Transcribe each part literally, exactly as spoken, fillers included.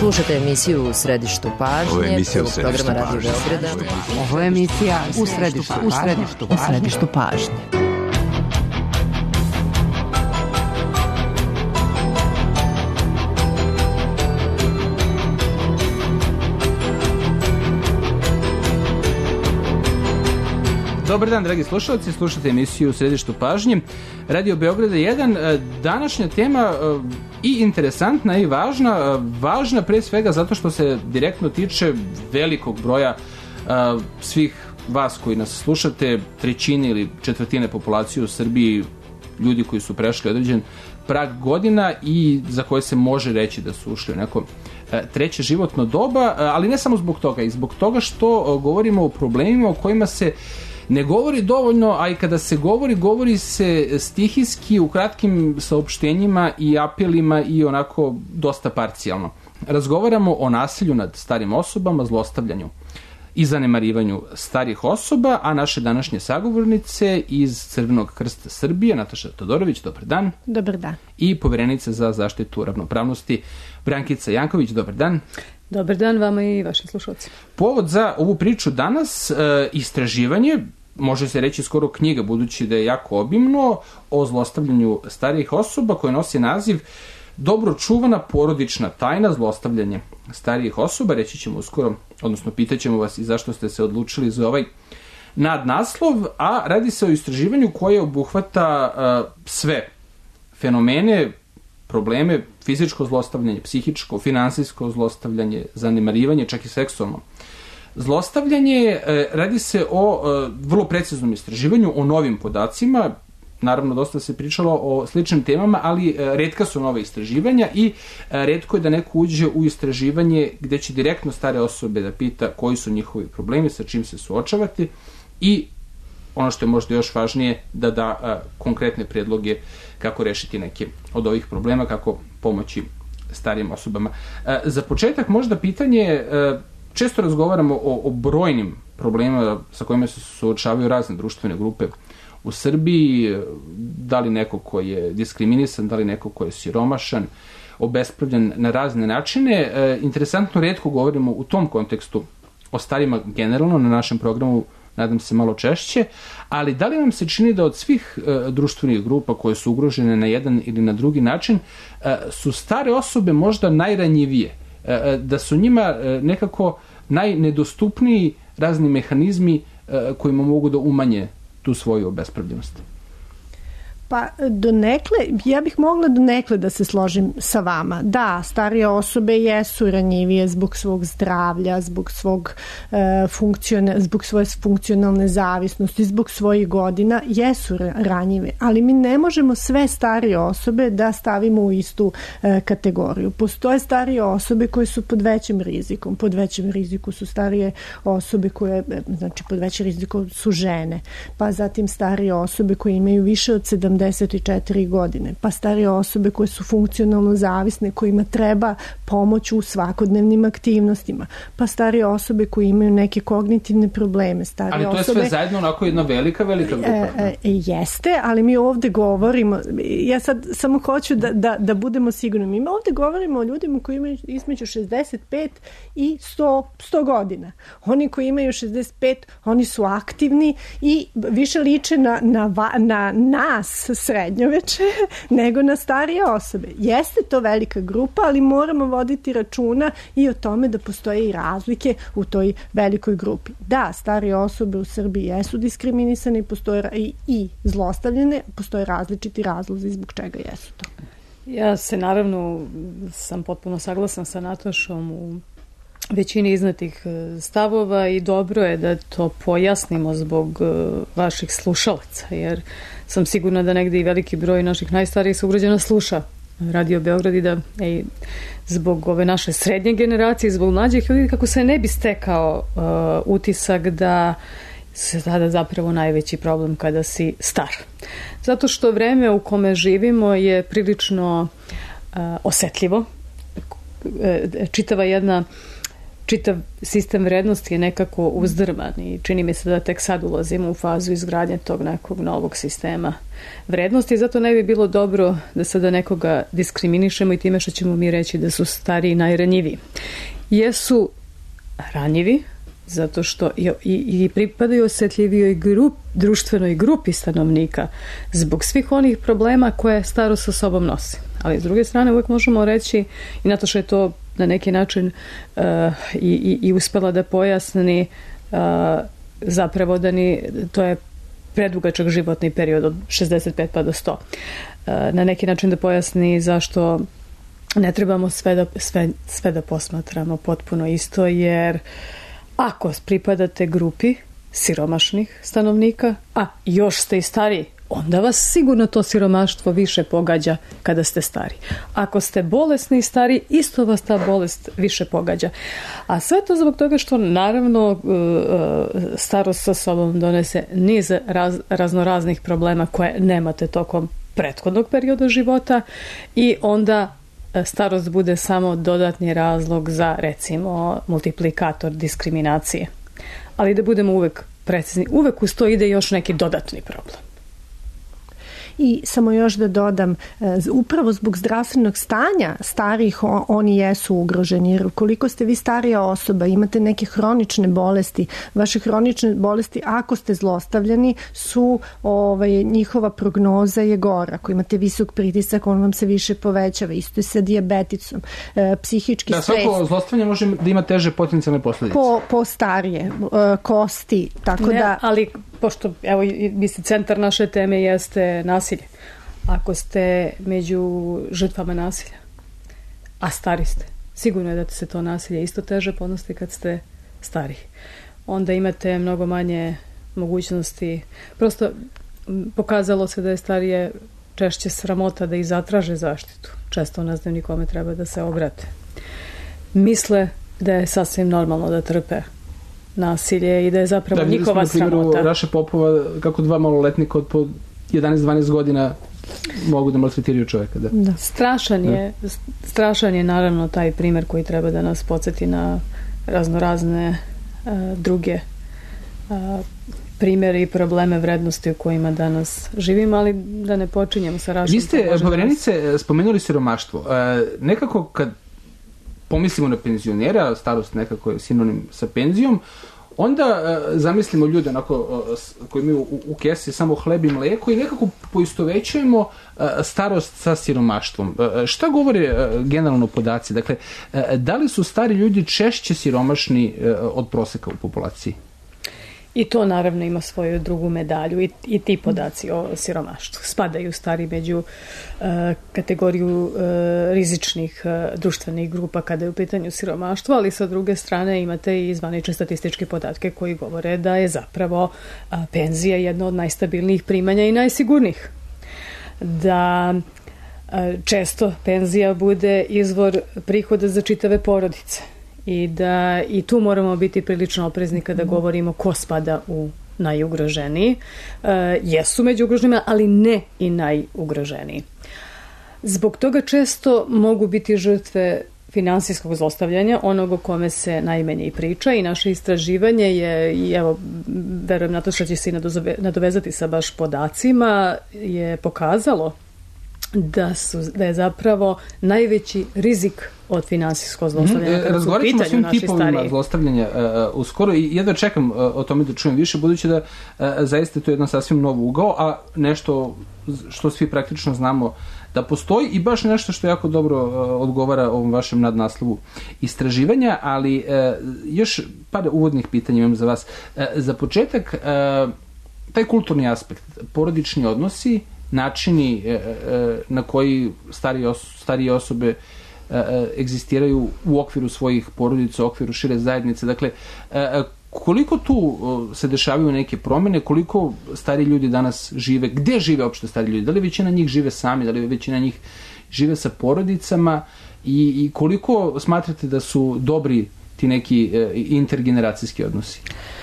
Slušajte emisiju U središtu pažnje. Ovo je emisija U središtu programa pažnje. Radio Beograda. Ovo je emisija U središtu, u središtu, u središtu pažnje. Dobar dan, dragi slušalci, slušate emisiju U središtu pažnje. Radio Beograda jedan. Današnja tema i interesantna i važna. Važna pre svega zato što se direktno tiče velikog broja svih vas koji nas slušate, trećine ili četvrtine populacije u Srbiji, ljudi koji su prešli određen prag godina i za koje se može reći da su ušli u neko treće životno doba, ali ne samo zbog toga, i zbog toga što govorimo o problemima o kojima se ne govori dovoljno, a i kada se govori, govori se stihijski, u kratkim saopštenjima i apelima i onako dosta parcijalno. Razgovaramo o nasilju nad starim osobama, zlostavljanju i zanemarivanju starih osoba, a naše današnje sagovornice iz Crvenog krsta Srbije, Nataša Todorović, dobar dan. Dobar dan. I poverenica za zaštitu ravnopravnosti, Brankica Janković, dobar dan. Dobar dan vama i vašim slušalcima. Povod za ovu priču danas, e, istraživanje, može se reći skoro knjiga, budući da je jako obimno, o zlostavljanju starijih osoba, koje nosi naziv Dobro čuvana porodična tajna, zlostavljanje starijih osoba. Reći ćemo uskoro, odnosno pitaćemo vas i zašto ste se odlučili za ovaj nadnaslov, a radi se o istraživanju koje obuhvata e, sve fenomene, probleme, fizičko zlostavljanje, psihičko, finansijsko zlostavljanje, zanemarivanje, čak i seksualno zlostavljanje. Radi se o vrlo preciznom istraživanju, o novim podacima. Naravno, dosta se pričalo o sličnim temama, ali retka su nova istraživanja i retko je da neko uđe u istraživanje gde će direktno stare osobe da pita koji su njihovi problemi, sa čim se suočavati i ono što je možda još važnije, da da a, konkretne predloge kako rešiti neke od ovih problema, kako pomoći starijim osobama. A, za početak možda pitanje, a, često razgovaramo o, o brojnim problemima sa kojima se suočavaju razne društvene grupe u Srbiji, da li neko ko je diskriminisan, da li neko ko je siromašan, obespravljen na razne načine. A, interesantno, retko govorimo u tom kontekstu o starima generalno na našem programu, nadam se malo češće, ali da li nam se čini da od svih e, društvenih grupa koje su ugrožene na jedan ili na drugi način, e, su stare osobe možda najranjivije, e, da su njima e, nekako najnedostupniji razni mehanizmi e, kojima mogu da umanje tu svoju obespravljenost? Pa donekle, ja bih mogla donekle da se složim sa vama. Da, starije osobe jesu ranjivije zbog svog zdravlja, zbog svog e, funkcione, zbog svoje funkcionalne zavisnosti, zbog svojih godina, jesu ranjive, ali mi ne možemo sve starije osobe da stavimo u istu e, kategoriju. Postoje starije osobe koje su pod većim rizikom. Pod većim riziku su starije osobe koje, znači pod većim rizikom su žene, pa zatim starije osobe koje imaju više od sedamdeset četiri godine, pa starije osobe koje su funkcionalno zavisne, kojima treba pomoć u svakodnevnim aktivnostima, pa starije osobe koje imaju neke kognitivne probleme. Starije ali to je osobe, sve zajedno onako jedna velika, velika grupa. E, e, jeste, ali mi ovde govorimo, ja sad samo hoću da, da, da budemo sigurni, mi ovde govorimo o ljudima koji imaju između šezdeset pet i sto, sto godina. Oni koji imaju šezdeset pet, oni su aktivni i više liče na, na, na nas srednjoveče nego na starije osobe. Jeste to velika grupa, ali moramo voditi računa i o tome da postoje i razlike u toj velikoj grupi. Da, starije osobe u Srbiji jesu diskriminisane i postoje i, i zlostavljene, postoje različiti razlozi zbog čega jesu to. Ja se naravno sam potpuno saglasan sa Natašom u većini iznetih stavova i dobro je da to pojasnimo zbog vaših slušalaca, jer sam sigurna da negde i veliki broj naših najstarijih sugrađana sluša Radio Beograd i da ej, zbog ove naše srednje generacije, zbog mlađih ljudi, kako se ne bi stekao uh, utisak da se tada zapravo najveći problem kada si star. Zato što vreme u kome živimo je prilično uh, osetljivo. Čitava jedna čitav sistem vrednosti je nekako uzdrman i čini mi se da tek sad ulazimo u fazu izgradnje tog nekog novog sistema vrednosti. Zato ne bi bilo dobro da sada nekoga diskriminišemo i time što ćemo mi reći da su stariji najranjiviji. Jesu ranjivi zato što i, i, i pripadaju osjetljivijoj grup, društvenoj grupi stanovnika zbog svih onih problema koje starost sa sobom nosi. Ali s druge strane uvijek možemo reći, i Nataša je to na neki način uh, i, i, i uspela da pojasni, uh, zapravo da ni, to je predugačak životni period od šezdeset pet pa do sto. Uh, na neki način da pojasni zašto ne trebamo sve da, sve, sve da posmatramo potpuno isto, jer ako pripadate grupi siromašnih stanovnika, a još ste i stariji, onda vas sigurno to siromaštvo više pogađa kada ste stari. Ako ste bolesni i stari, isto vas ta bolest više pogađa. A sve to zbog toga što naravno starost sa sobom donese niz raz, raznoraznih problema koje nemate tokom prethodnog perioda života i onda starost bude samo dodatni razlog za, recimo, multiplikator diskriminacije. Ali da budemo uvek precizni, uvek uz to ide još neki dodatni problem. I samo još da dodam, upravo zbog zdravstvenog stanja starih oni jesu ugroženi, jer koliko ste vi starija osoba, imate neke hronične bolesti, vaše hronične bolesti, ako ste zlostavljani, su ovaj, njihova prognoza je gora. Ako imate visok pritisak, on vam se više povećava. Isto je sa dijabeticom. E, psihički da, stres. Da, svako zlostavljanje može da ima teže potencijalne posljedice. Po, po starije, e, kosti, tako ne, da... Ali, pošto, evo, misli, centar naše teme jeste nasilje. Ako ste među žrtvama nasilja, a stari ste, sigurno je da se to nasilje isto teže podnosi kad ste stari. Onda imate mnogo manje mogućnosti. Prosto pokazalo se da je starije češće sramota da i zatraže zaštitu. Često ne znaju nikome treba da se obrate. Misle da je sasvim normalno da trpe nasilje i da je zapravo da, njihova sramota. Da, vidjeli smo na primjeru Raše Popova kako dva maloletnika od po jedanaest dvanaest godina mogu da maltretiraju čoveka. Da. Da. Strašan je, da. strašan je naravno taj primjer koji treba da nas podsjeti na raznorazne uh, druge uh, primjere i probleme vrednosti u kojima danas živimo, ali da ne počinjemo sa Rašom. Vi ste, poverenice, spomenuli siromaštvo. Uh, nekako kad pomislimo na penzionera, starost nekako je sinonim sa penzijom, onda uh, zamislimo ljude onako, uh, koji imaju u, u kesi samo hleb i mlijeko i nekako poistovećujemo uh, starost sa siromaštvom. Uh, šta govore uh, generalno podaci? Dakle, uh, da li su stari ljudi češće siromašni uh, od proseka u populaciji? I to naravno ima svoju drugu medalju i, i ti podaci o siromaštvu. Spadaju stari među uh, kategoriju uh, rizičnih uh, društvenih grupa kada je u pitanju siromaštvo, ali sa druge strane imate i zvanične statističke podatke koji govore da je zapravo uh, penzija jedno od najstabilnijih primanja i najsigurnijih. Da uh, često penzija bude izvor prihoda za čitave porodice. I da i tu moramo biti prilično oprezni kada govorimo ko spada u najugroženiji. E, jesu među ugroženima, ali ne i najugroženiji. Zbog toga često mogu biti žrtve finansijskog zlostavljanja, onog o kome se najmanje i priča, i naše istraživanje je, i evo, verujem Nataša će se i nadovezati sa baš podacima, je pokazalo da, su, da je zapravo najveći rizik od finansijskog zlostavljanja. Mm-hmm. Razgovarat ćemo o svim tipovima zlostavljanja uh, uskoro i jedva čekam uh, o tome da čujem više, budući da uh, zaista je to jedan sasvim nov ugao, a nešto što svi praktično znamo da postoji i baš nešto što jako dobro uh, odgovara ovom vašem nadnaslovu istraživanja, ali uh, još par uvodnih pitanja imam za vas. Uh, za početak, uh, taj kulturni aspekt, porodični odnosi, načini e, e, na koji starije, os- starije osobe e, e, egzistiraju u okviru svojih porodica, u okviru šire zajednice. Dakle, e, koliko tu se dešavaju neke promene, koliko stari ljudi danas žive, gde žive uopšte stari ljudi? Da li većina njih žive sami, da li većina njih žive sa porodicama i, i koliko smatrate da su dobri ti neki e, intergeneracijski odnosi?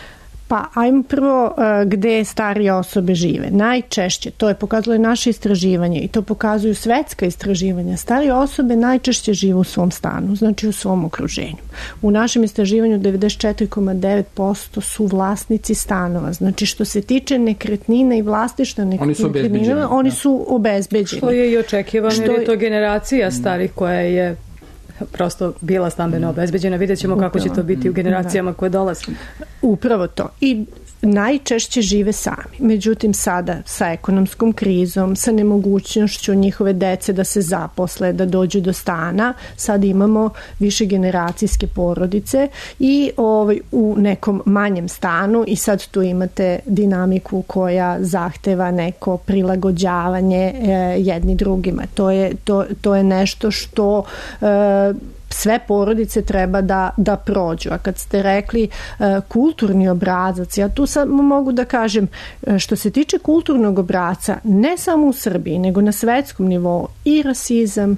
Pa ajmo prvo gde starije osobe žive. Najčešće, to je pokazalo i naše istraživanje i to pokazuju svetska istraživanja, starije osobe najčešće žive u svom stanu, znači u svom okruženju. U našem istraživanju devedeset četiri zarez devet posto su vlasnici stanova. Znači što se tiče nekretnina i vlasništva nekretnina, oni su obezbeđeni. Što je i očekivano, što jer je to generacija starih koja je prosto bila stambeno obezbeđena. Vidjet ćemo kako će to biti u generacijama koje dolaze. Upravo to. I najčešće žive sami. Međutim, sada sa ekonomskom krizom, sa nemogućnošću njihove dece da se zaposle, da dođu do stana, sad imamo više generacijske porodice i ovaj, u nekom manjem stanu i sad tu imate dinamiku koja zahteva neko prilagođavanje e, jedni drugima. To je, to, to je nešto što e, sve porodice treba da, da prođu. A kad ste rekli uh, kulturni obrazac, ja tu sad mogu da kažem, što se tiče kulturnog obraca, ne samo u Srbiji, nego na svetskom nivou, i rasizam,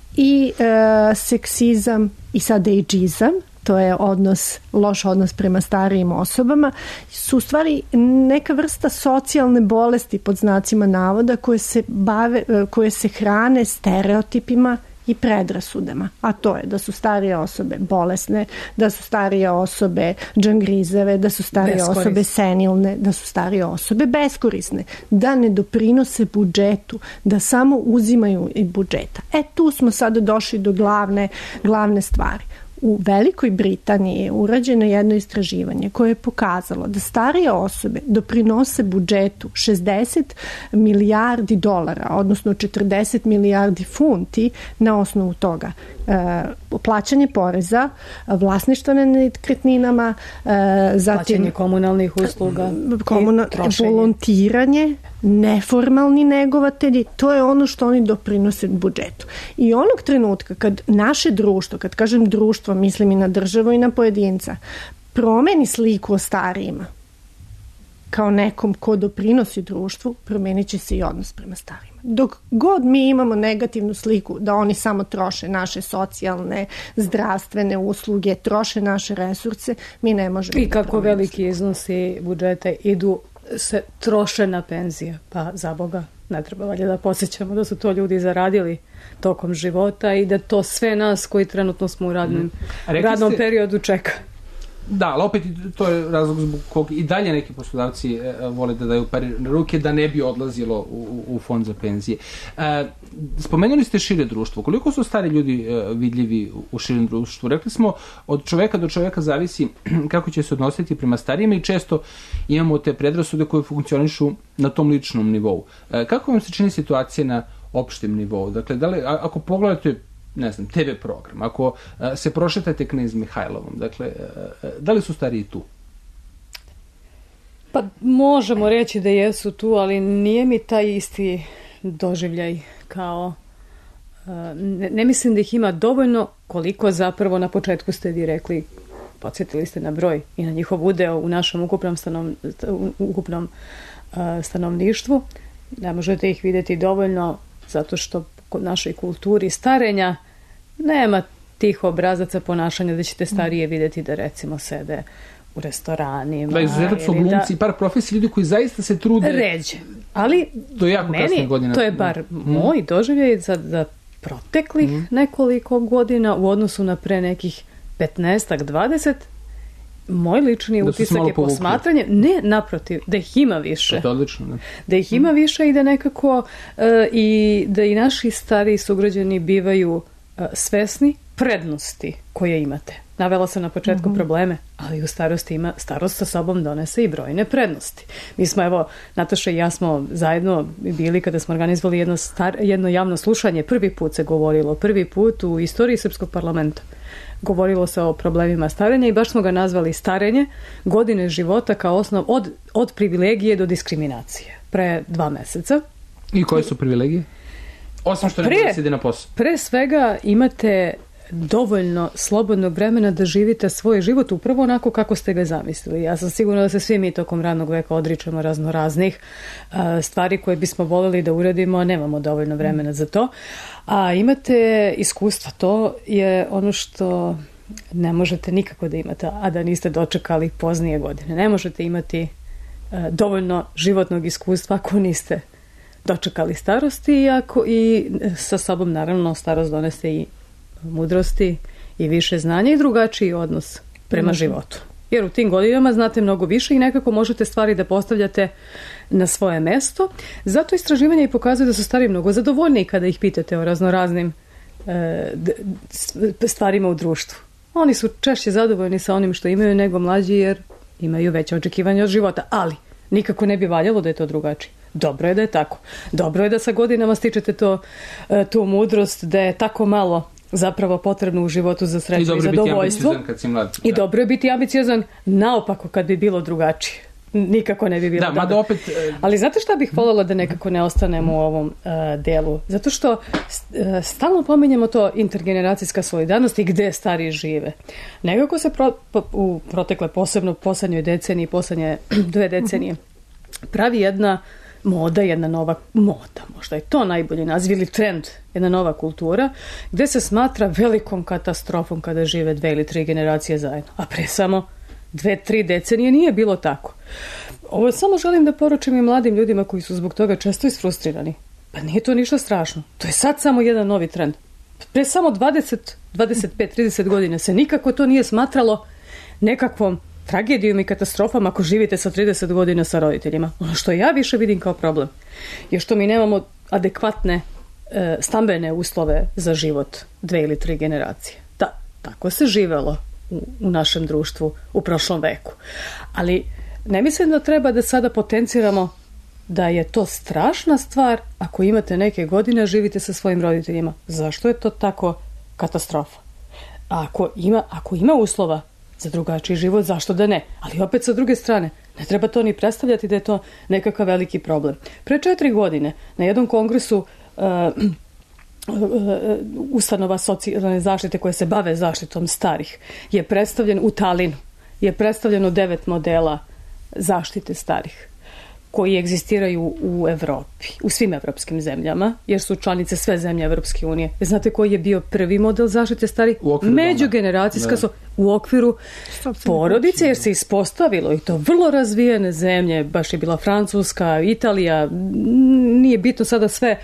i uh, seksizam, i sad ageizam, to je odnos, loš odnos prema starijim osobama, su u stvari neka vrsta socijalne bolesti pod znacima navoda koje se bave, koje se hrane stereotipima i predrasudama, a to je da su starije osobe bolesne, da su starije osobe džangrizave, da su starije beskorisne. Osobe senilne, da su starije osobe beskorisne, da ne doprinose budžetu, da samo uzimaju i budžeta. E tu smo sada došli do glavne, glavne stvari. U Velikoj Britaniji je urađeno jedno istraživanje koje je pokazalo da starije osobe doprinose budžetu šezdeset milijardi dolara, odnosno četrdeset milijardi funti na osnovu toga. E, plaćanje poreza, vlasništvo na nekretninama, e, zatim plaćanje komunalnih usluga, komuna, volontiranje, neformalni negovatelji, to je ono što oni doprinose budžetu. I onog trenutka kad naše društvo, kad kažem društvo, mislim i na državu i na pojedinca, promeni sliku o starijima kao nekom ko doprinosi društvu, promenit će se i odnos prema starijima. Dok god mi imamo negativnu sliku da oni samo troše naše socijalne, zdravstvene usluge, troše naše resurse, mi ne možemo. I kako veliki iznosi budžeta idu se troše na penzije, pa za Boga ne treba valjda da podsjećamo da su to ljudi zaradili tokom života i da to sve nas koji trenutno smo u radnom, radnom ste, periodu čeka. Da, ali opet to je razlog zbog kog i dalje neki poslodavci e, vole da daju pare na ruke da ne bi odlazilo u, u fond za penzije. E, spomenuli ste šire društvo. Koliko su stari ljudi e, vidljivi u širem društvu? Rekli smo, od čoveka do čoveka zavisi kako će se odnositi prema starijima i često imamo te predrasude koje funkcionišu na tom ličnom nivou. E, kako vam se čini situacija na opštem nivou? Dakle, da li, a, ako pogledate ne znam, te ve program, ako uh, se prošetate knez Mihajlovom, dakle, uh, da li su stariji tu? Pa možemo reći da jesu tu, ali nije mi taj isti doživljaj kao, uh, ne, ne mislim da ih ima dovoljno koliko zapravo na početku ste vi rekli, podsjetili ste na broj i na njihov udeo u našem ukupnom, stanov, ukupnom uh, stanovništvu. Ne možete ih vidjeti dovoljno zato što kod našoj kulturi starenja nema tih obrazaca ponašanja da ćete starije vidjeti da recimo sede u restoranima. Da, izuzetno su glumci i par profesija, ljudi koji zaista se trude. Ređe. Ali do jako kasne godine. To je bar mm. moj doživljaj za, za proteklih mm. nekoliko godina u odnosu na pre nekih petnaestak dvadeset. Moj lični da utisak je povukli. Posmatranje, ne naprotiv, da ih ima više. To je odlično, da. Da ih ima mm. više i da nekako uh, i da i naši stariji sugrađani bivaju uh, svesni prednosti koje imate. Navela sam na početku mm-hmm. probleme, ali u starosti ima, starost sa sobom donese i brojne prednosti. Mi smo, evo, Nataša i ja smo zajedno bili kada smo organizovali jedno, star, jedno javno slušanje. Prvi put se govorilo, prvi put u istoriji Srpskog parlamenta. Govorilo se o problemima starenja i baš smo ga nazvali starenje, godine života kao osnov od, od privilegije do diskriminacije. Pre dva meseca. I koje su privilegije? Osim što ne može sidi na posao. Pre svega imate dovoljno slobodnog vremena da živite svoj život upravo onako kako ste ga zamislili. Ja sam sigurna da se svi mi tokom radnog veka odričemo razno raznih uh, stvari koje bismo voljeli da uradimo, a nemamo dovoljno vremena za to. A imate iskustva, to je ono što ne možete nikako da imate, a da niste dočekali poznije godine. Ne možete imati dovoljno životnog iskustva ako niste dočekali starosti i, ako, i sa sobom naravno starost donese i mudrosti i više znanja i drugačiji odnos prema mm-hmm. životu. Jer u tim godinama znate mnogo više i nekako možete stvari da postavljate na svoje mesto. Zato istraživanja i pokazuju da su stari mnogo zadovoljniji kada ih pitate o raznoraznim e, stvarima u društvu. Oni su češće zadovoljni sa onim što imaju nego mlađi jer imaju veće očekivanja od života, ali nikako ne bi valjalo da je to drugačije. Dobro je da je tako. Dobro je da sa godinama stičete to, tu mudrost, da je tako malo zapravo potrebno u životu za sreću i, i zadovoljstvo. Kad si mlad. I dobro je biti ambiciozan naopako kad bi bilo drugačije. Nikako ne bi bilo da, dobro. Mada opet... Ali znate šta bih voljela da nekako ne ostanemo u ovom uh, delu? Zato što uh, stalno pominjemo to intergeneracijska solidarnost i gde stari žive. Nekako se pro, po, u protekle posebno poslednjoj deceniji, poslednje dve decenije pravi jedna moda, jedna nova moda, možda je to najbolji naziv ili trend, jedna nova kultura, gde se smatra velikom katastrofom kada žive dve ili tri generacije zajedno. A pre samo dve, tri decenije nije bilo tako. Ovo samo želim da poručim i mladim ljudima koji su zbog toga često isfrustrirani. Pa nije to ništa strašno. To je sad samo jedan novi trend. Pre samo dvadeset, dvadeset pet, trideset godina se nikako to nije smatralo nekakvom tragedijom i katastrofama ako živite sa trideset godina sa roditeljima. Ono što ja više vidim kao problem je što mi nemamo adekvatne e, stambene uslove za život dve ili tri generacije. Da, tako se živelo u, u našem društvu u prošlom veku. Ali ne mislim da treba da sada potenciramo da je to strašna stvar ako imate neke godine, živite sa svojim roditeljima. Zašto je to tako katastrofa? A ako ima, ako ima uslova za drugačiji život, zašto da ne? Ali opet sa druge strane, ne treba to ni predstavljati da je to nekakav veliki problem. Pre četiri godine na jednom kongresu uh, uh, ustanova socijalne zaštite koje se bave zaštitom starih je predstavljen u Talinu, je predstavljeno devet modela zaštite starih koji egzistiraju u Evropi, u svim evropskim zemljama, jer su članice sve zemlje Evropske unije. Znate koji je bio prvi model zaštite starih? Međugeneracijska so, u okviru porodice, jer se ispostavilo i to vrlo razvijene zemlje, baš je bila Francuska, Italija, nije bitno sada sve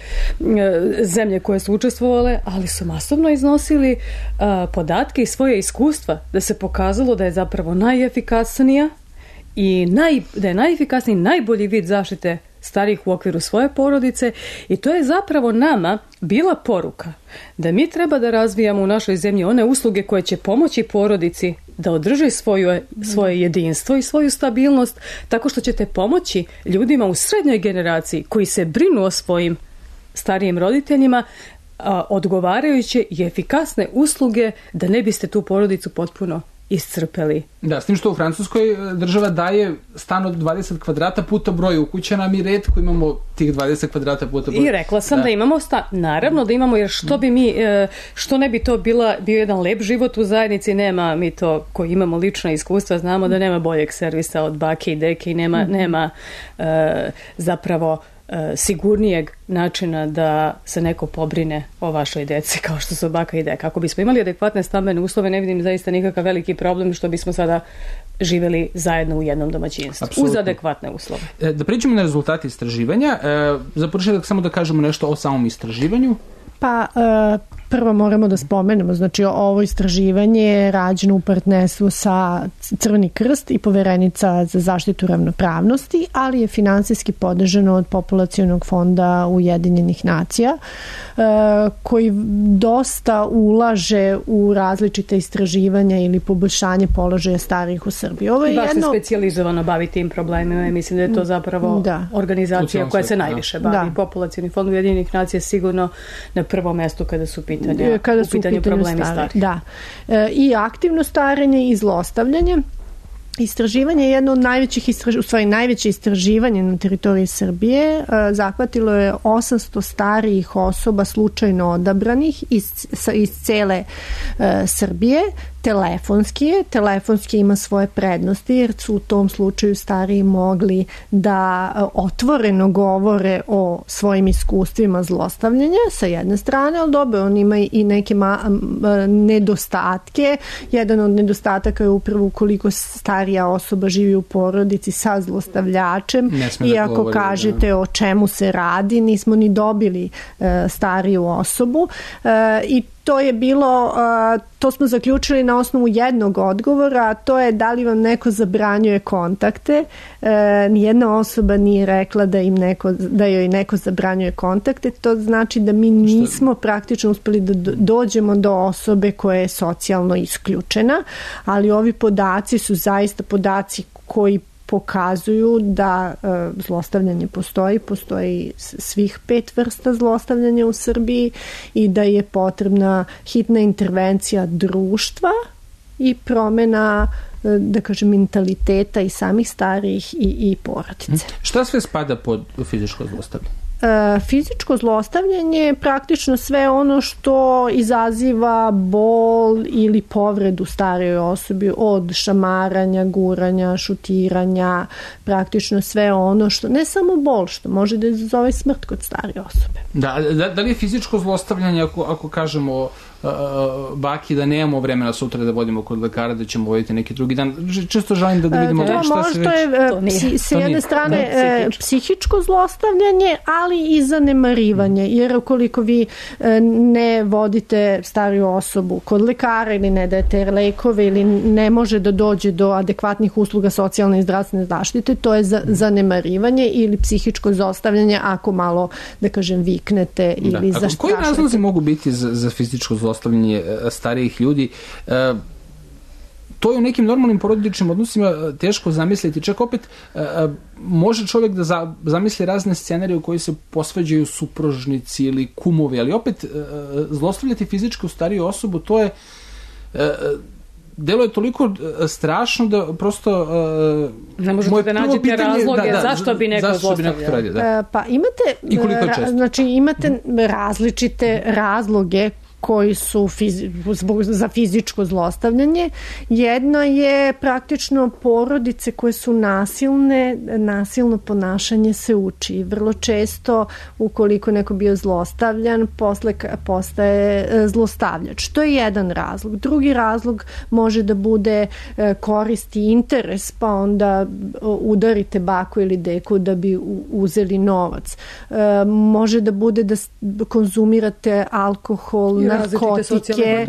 zemlje koje su učestvovale, ali su masovno iznosili uh, podatke i svoje iskustva da se pokazalo da je zapravo najefikasnija i naj, da je najefikasniji najbolji vid zaštite starih u okviru svoje porodice i to je zapravo nama bila poruka da mi treba da razvijamo u našoj zemlji one usluge koje će pomoći porodici da održi svoju, svoje jedinstvo i svoju stabilnost tako što ćete pomoći ljudima u srednjoj generaciji koji se brinu o svojim starijim roditeljima a, odgovarajuće i efikasne usluge da ne biste tu porodicu potpuno iscrpeli. Da, s tim što u Francuskoj država daje stan od dvadeset kvadrata puta broj ukućana, mi retko imamo tih dvadeset kvadrata puta broj. I rekla sam da, da imamo stan. Naravno da imamo, jer što bi mi, što ne bi to bila, bio jedan lep život u zajednici, nema mi to koji imamo lična iskustva, znamo da nema boljeg servisa od bake i deke i nema, mm. nema uh, zapravo sigurnijeg načina da se neko pobrine o vašoj deci kao što su baka i deka. Ako bismo imali adekvatne stambene uslove, ne vidim zaista nikakav veliki problem što bismo sada živjeli zajedno u jednom domaćinstvu. Absolutno. Uz adekvatne uslove. Da pričamo na rezultate istraživanja. Za početak samo da kažemo nešto o samom istraživanju. Pa prvo moramo da spomenemo, znači ovo istraživanje je rađeno u partnerstvu sa Crveni krst i Poverenica za zaštitu ravnopravnosti, ali je finansijski podržano od Populacionog fonda Ujedinjenih nacija, koji dosta ulaže u različite istraživanja ili poboljšanje položaja starijih u Srbiji. Ovo je baš jedno... se specijalizovano bavi tim problemima i mislim da je to zapravo da. organizacija koja se najviše bavi. Da. Populacioni fond Ujedinjenih nacija je sigurno na prvom mestu kada su pitanja, kada su u pitanju, pitanju problemi starih. Da. E, I aktivno starenje i zlostavljanje. Istraživanje je jedno od najvećih istraživanja, u stvari najveće istraživanje na teritoriji Srbije. Zahvatilo je osamsto starijih osoba slučajno odabranih iz, iz cele uh, Srbije. Telefonski je. Telefonski ima svoje prednosti jer su u tom slučaju stariji mogli da otvoreno govore o svojim iskustvima zlostavljanja sa jedne strane, ali dobro, on ima i neke ma, nedostatke. Jedan od nedostataka je upravo ukoliko starija osoba živi u porodici sa zlostavljačem i ako govori, kažete da. O čemu se radi, nismo ni dobili uh, stariju osobu uh, i to je bilo, to smo zaključili na osnovu jednog odgovora, a to je da li vam neko zabranjuje kontakte. Nijedna osoba nije rekla da im neko, da joj neko zabranjuje kontakte. To znači da mi nismo praktično uspeli da dođemo do osobe koja je socijalno isključena, ali ovi podaci su zaista podaci koji pokazuju da e, zlostavljanje postoji, postoji svih pet vrsta zlostavljanja u Srbiji i da je potrebna hitna intervencija društva i promena, e, da kažem, mentaliteta i samih starijih i, i porodice. Šta sve spada pod fizičko zlostavljanje? E, fizičko zlostavljanje je praktično sve ono što izaziva bol ili povredu starijoj osobi, od šamaranja, guranja, šutiranja, praktično sve ono što, ne samo bol, što može da izazove smrt kod starije osobe. Da, da, da li je fizičko zlostavljanje ako, ako kažemo Uh, baki da nemamo vremena sutra da vodimo kod lekara, da ćemo voditi neki drugi dan. Često želim da, da vidimo to šta se već... To je psi, s jedne strane da, psihičko. psihičko zlostavljanje, ali i zanemarivanje, jer ukoliko vi ne vodite stariju osobu kod lekara ili ne dajete lekove ili ne može da dođe do adekvatnih usluga socijalne i zdravstvene zaštite, to je za, zanemarivanje ili psihičko zlostavljanje ako malo, da kažem, viknete ili da. zastrašite. Koji razlozi mogu biti za, za fizičko zlostavljanje zlostavljanje starijih ljudi? E, to je u nekim normalnim porodičnim odnosima teško zamisliti. Čak opet e, može čovjek da za, zamisli razne scenarije u koji se posvađaju supružnici ili kumovi, ali opet e, zlostavljati fizičku stariju osobu, to je e, delo je toliko strašno da prosto uh, ne možete da nađete pitanje, razloge da, da, zašto bi neko zlostavljao. Da. Pa imate, ra, znači imate mm. različite razloge koji su fizi, zbog, za fizičko zlostavljanje. Jedno je praktično porodice koje su nasilne, nasilno ponašanje se uči. Vrlo često, ukoliko neko bio zlostavljan, posle postaje zlostavljač. To je jedan razlog. Drugi razlog može da bude korist i interes, pa onda udarite baku ili deku da bi uzeli novac. Može da bude da konzumirate alkohol, narkotike,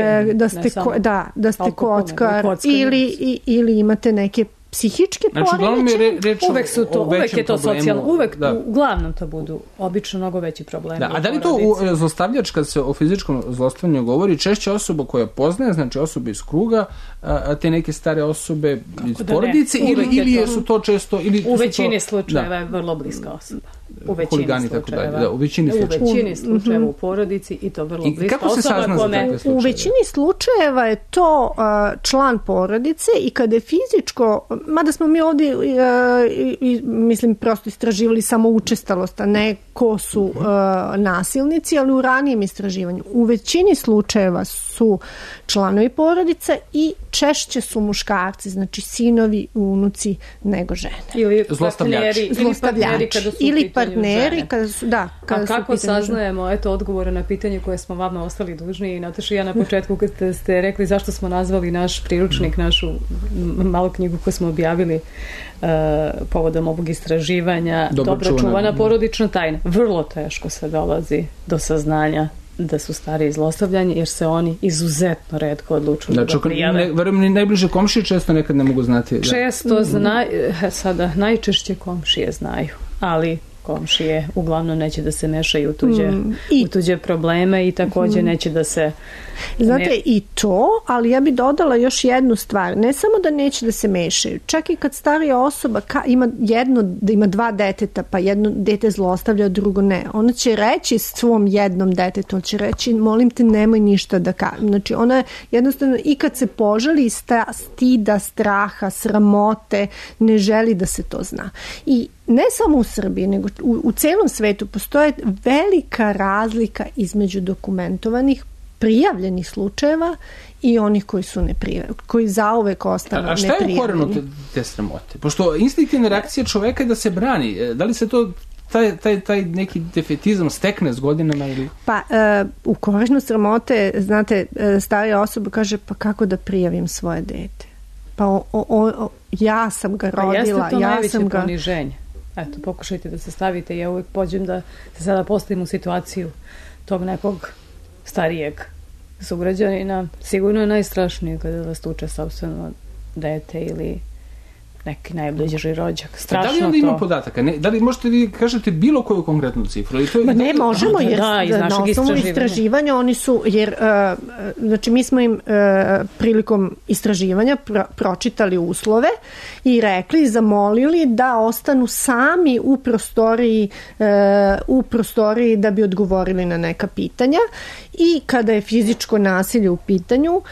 da ste, ko, da, da ste kockar ili, i, ili imate neke psihičke poremećaje. Re, uvek su to, uvek je to socijalno, uvek, da. Uglavnom to budu obično mnogo veći problemi. Da, a da li to u, zlostavljač, kad se o fizičkom zlostavljanju govori, češće osoba koja poznaje, znači osobe iz kruga, a te neke stare osobe iz porodice, ili, ili to, su to često... Ili u većini to, slučajeva da. je vrlo bliska osoba. U većini huligani, slučajeva. Tako dalje, da, u većini slučajeva. U većini slučajeva u porodici i to vrlo bliska osoba. I kako se sazna za takve slučajeve? U većini slučajeva je to uh, član porodice i kada je fizičko, mada smo mi ovdje uh, i, mislim prosto istraživali samo učestalost, a ne ko su uh, nasilnici, ali u ranijem istraživanju. U većini slučajeva su članovi porodice i češće su muškarci, znači sinovi, unuci nego žene. Ili partneri, ili partneri kada su ili partneri kada su, da, kada a kako su saznajemo, eto, odgovore na pitanje koje smo vama ostali dužni i Nataša i ja na početku kad ste rekli zašto smo nazvali naš priručnik, našu malu knjigu koju smo objavili uh, povodom ovog istraživanja Dobro, dobro čuvana, čuvana porodična tajna. Vrlo teško se dolazi do saznanja da su stariji zlostavljanje, jer se oni izuzetno retko odlučuju da, da prijave. Ne, verujem, ni najbliže komšije često nekad ne mogu znati. Da. Često znaju, sada najčešće komšije znaju, ali komšije uglavnom neće da se mešaju u tuđe, mm, i, u tuđe probleme i takođe mm, neće da se... Znate, ne... i to, ali ja bi dodala još jednu stvar. Ne samo da neće da se mešaju, čak i kad starija osoba ka, ima jedno, da ima dva deteta, pa jedno dete zlostavlja, drugo ne. Ona će reći svom jednom detetu, on će reći, molim te, nemoj ništa da ka... Znači, ona jednostavno i kad se požali iz stida, straha, sramote, ne želi da se to zna. I ne samo u Srbiji, nego u, u celom svetu postoje velika razlika između dokumentovanih, prijavljenih slučajeva i onih koji su neprijavljeni, koji zauvek ostanu neprijavljeni. A šta je u korenu te, te sramote? Pošto instinktivna reakcija čoveka je da se brani. Da li se to taj, taj, taj neki defetizam stekne s godinama ili... Pa uh, u korenu sramote, znate, starija osoba kaže, pa kako da prijavim svoje dete? Pa o, o, o, ja sam ga rodila, ja sam ga... Pa jeste to najveće poniženje. Eto, pokušajte da se stavite, ja uvijek pođem da se sada postavim u situaciju tog nekog starijeg sugrađanina. Sigurno je najstrašnije kada vas tuče sopstveno dete ili neki najbliži rođak. Strašno to. Da li onda ima podataka? Ne, da li možete vi kažete bilo koju konkretnu cifru? Ili to je, Ma ne, možemo, jer da, iz na osnovu istraživanja. istraživanja oni su, jer uh, znači mi smo im uh, prilikom istraživanja pro, pročitali uslove i rekli, zamolili da ostanu sami u prostoriji uh, u prostoriji da bi odgovorili na neka pitanja i kada je fizičko nasilje u pitanju, uh,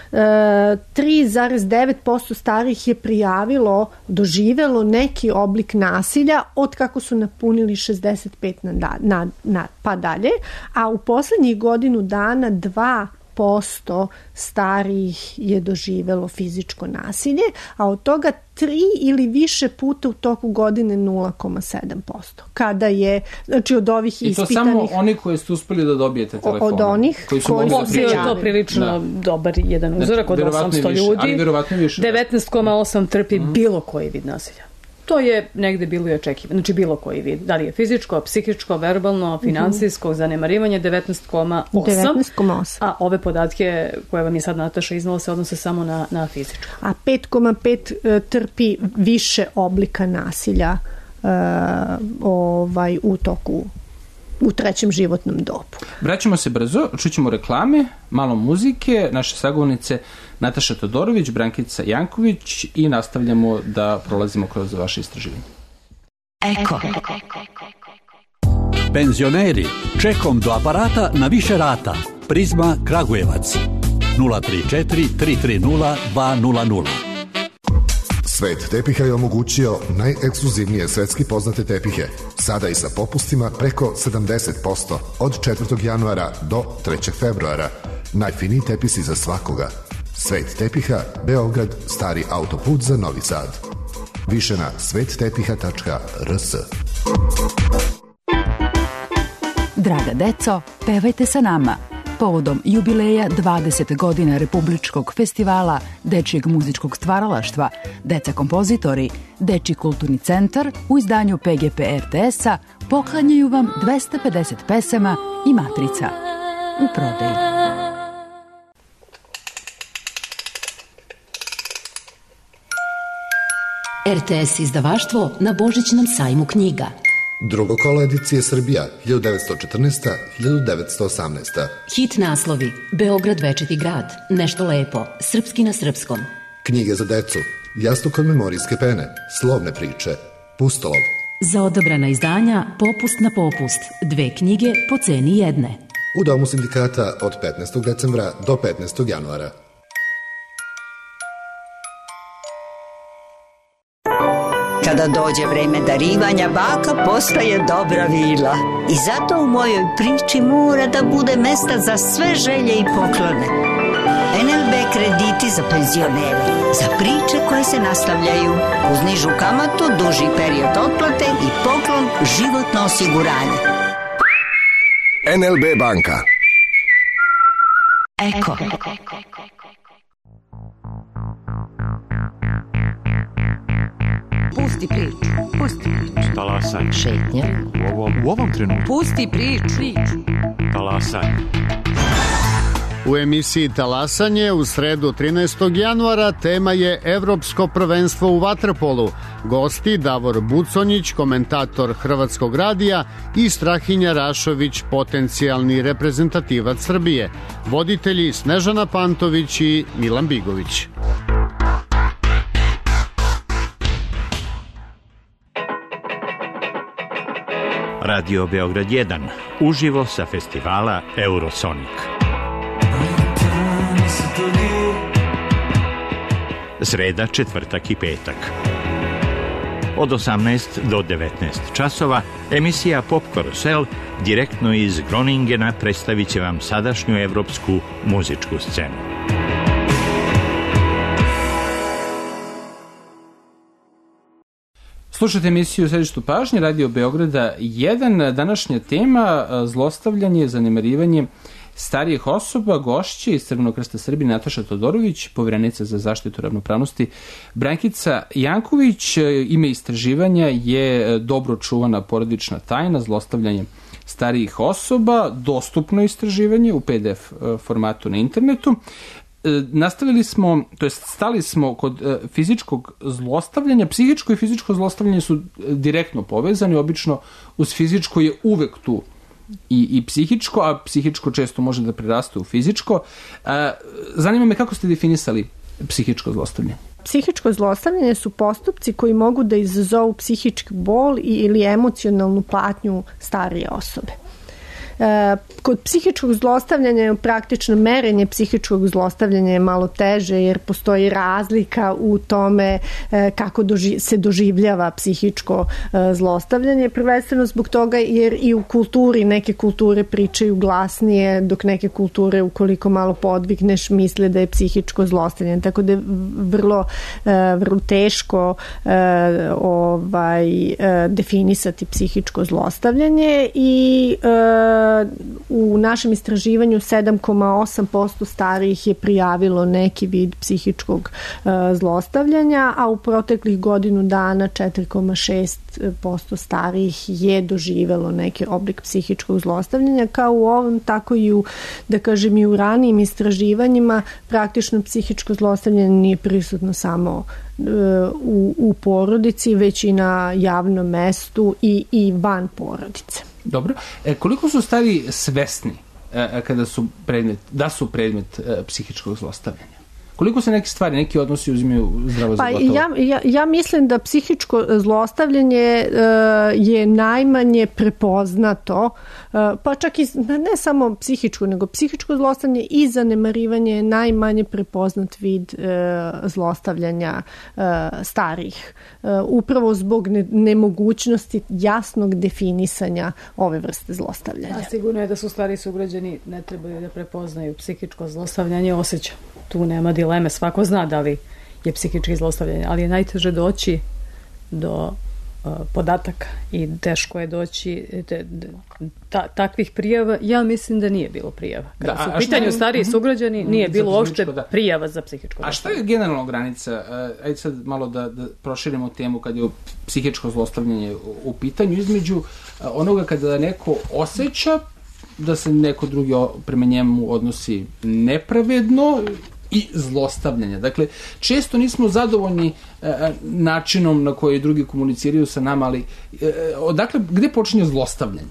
tri zarez devet posto starih je prijavilo doživelo neki oblik nasilja od kako su napunili šezdeset pet na, na, na, pa dalje, a u poslednjih godinu dana dva posto starih je doživelo fizičko nasilje, a od toga tri ili više puta u toku godine nula zarez sedam posto. Kada je, znači od ovih I ispitanih... I to samo oni koji ste uspeli da dobijete telefon. Od onih koji su koji mogli da pričaju. Bio je to prilično da. dobar jedan uzorak od osamsto ljudi. Ali verovatno više. devetnaest zarez osam trpi mm. bilo koji vid nasilja. To je negde bilo i očekivano. Znači bilo koji vid. Da li je fizičko, psihičko, verbalno, finansijsko, mm-hmm. zanemarivanje devetnaest zarez osam. A ove podatke koje vam je sad Nataša iznala se odnose samo na, na fizičko. A pet zarez pet trpi više oblika nasilja uh, ovaj, u toku u trećem životnom dobu. Vraćamo se brzo, čućemo reklame, malo muzike, naše sagovornice Nataša Todorović, Brankica Janković i nastavljamo da prolazimo kroz vaše istraživanje. Eko. Penzioneri, čekom do aparata na više rata. Prizma Kragujevac. nula tri četiri tri tri nula dva nula nula. Svet tepiha je omogućio najekskluzivnije svetski poznate tepihe, sada i sa popustima preko sedamdeset posto od četvrtog januara do trećeg februara. Najfiniji tepisi za svakoga. Svet tepiha, Beograd, stari autoput za Novi Sad. Više na svet tepiha tačka r s. Draga deco, pevajte sa nama. Povodom jubileja dvadeset godina Republičkog festivala dečijeg muzičkog stvaralaštva, Deca kompozitori, Dečiji kulturni centar u izdanju P G P R T S-a poklanjaju vam dvesta pedeset pesama i matrica u prodaji. R T S izdavaštvo na Božićnom sajmu knjiga. Drugo kolo edicije Srbija, hiljadu devetsto četrnaesta do hiljadu devetsto osamnaesta. Hit naslovi: Beograd večiti grad, Nešto lepo, Srpski na srpskom. Knjige za decu, Jastuk od memorijske pene, Slovne priče, Pustolov. Za odabrana izdanja Popust na popust, dve knjige po ceni jedne. U Domu sindikata od petnaestog decembra do petnaestog januara. Kada dođe vreme darivanja, baka postaje dobra vila. I zato u mojoj priči mora da bude mesta za sve želje i poklone. N L B krediti za penzionere, za priče koje se nastavljaju, uz nižu kamatu, duži period otplate i poklon životno osiguranje. N L B banka. Eko. Pusti priču, pusti priču. Talasaj. Šetnja. U ovom, u ovom trenutku. Pusti priču. Talasaj. U emisiji Talasanje u sredu trinaestog januara tema je Evropsko prvenstvo u vaterpolu. Gosti Davor Buconjić, komentator Hrvatskog radija, i Strahinja Rašović, potencijalni reprezentativac Srbije. Voditelji Snežana Pantović i Milan Bigović. Radio Beograd jedan, uživo sa festivala Eurosonic. Sreda, četvrtak i petak. Od osamnaest do devetnaest časova emisija Pop Karusel direktno iz Groningena predstavit će vam sadašnju evropsku muzičku scenu. Slušajte emisiju u središtu pažnje, Radio Beograda jedan. Današnja tema zlostavljanje, zanemarivanje starijih osoba. Gošće iz Crvenog krsta Srbije Nataša Todorović, povjerenica za zaštitu ravnopravnosti Brankica Janković. Ime istraživanja je dobro čuvana porodična tajna, zlostavljanje starijih osoba, dostupno istraživanje u P D F formatu na internetu. Nastavili smo, to jest stali smo kod fizičkog zlostavljanja. Psihičko i fizičko zlostavljanje su direktno povezani, obično uz fizičko je uvek tu i, i psihičko, a psihičko često može da preraste u fizičko. Zanima me kako ste definisali psihičko zlostavljanje. Psihičko zlostavljanje su postupci koji mogu da izazovu psihički bol ili emocionalnu patnju starije osobe. Kod psihičkog zlostavljanja praktično merenje psihičkog zlostavljanja je malo teže jer postoji razlika u tome kako doži, se doživljava psihičko zlostavljanje, prvenstveno zbog toga jer i u kulturi neke kulture pričaju glasnije, dok neke kulture ukoliko malo podvigneš misle da je psihičko zlostavljanje, tako da je vrlo, vrlo teško ovaj, definisati psihičko zlostavljanje i u našem istraživanju sedam zarez osam posto starijih je prijavilo neki vid psihičkog uh, zlostavljanja, a u proteklih godinu dana četiri zarez šest posto starijih je doživelo neki oblik psihičkog zlostavljanja. Kao u ovom, tako i u, da kažem, i u ranijim istraživanjima praktično psihičko zlostavljanje nije prisutno samo uh, u, u porodici, već i na javnom mestu i, i van porodice. Dobro. E, koliko su stari svesni e, kada su predmet, da su predmet e, psihičkog zlostavljanja? Koliko se neke stvari, neki odnosi uzimaju zdravo za pa gotovo? Ja, ja, ja mislim da psihičko zlostavljanje uh, je najmanje prepoznato, uh, pa čak i ne samo psihičko, nego psihičko zlostavljanje i zanemarivanje je najmanje prepoznat vid uh, zlostavljanja uh, starih. Uh, upravo zbog ne, nemogućnosti jasnog definisanja ove vrste zlostavljanja. A sigurno je da su stari sugrađani ne trebaju da prepoznaju psihičko zlostavljanje, osjeća. Tu nema dileme, svako zna da li je psihički zlostavljanje, ali je najteže doći do uh, podataka i teško je doći te, ta, takvih prijava. Ja mislim da nije bilo prijava. Kada da, su u pitanju je, stariji uh-huh. sugrađani, nije bilo uopšte da. prijava za psihičko zlostavljanje. A šta je generalno granica? Uh, ajde sad malo da, da proširimo temu kad je psihičko zlostavljanje u, u pitanju između uh, onoga kada neko osjeća da se neko drugi prema njemu odnosi nepravedno i zlostavljanja. Dakle, često nismo zadovoljni e, načinom na koji drugi komuniciraju sa nama, ali e, odakle, gde počinje zlostavljanje?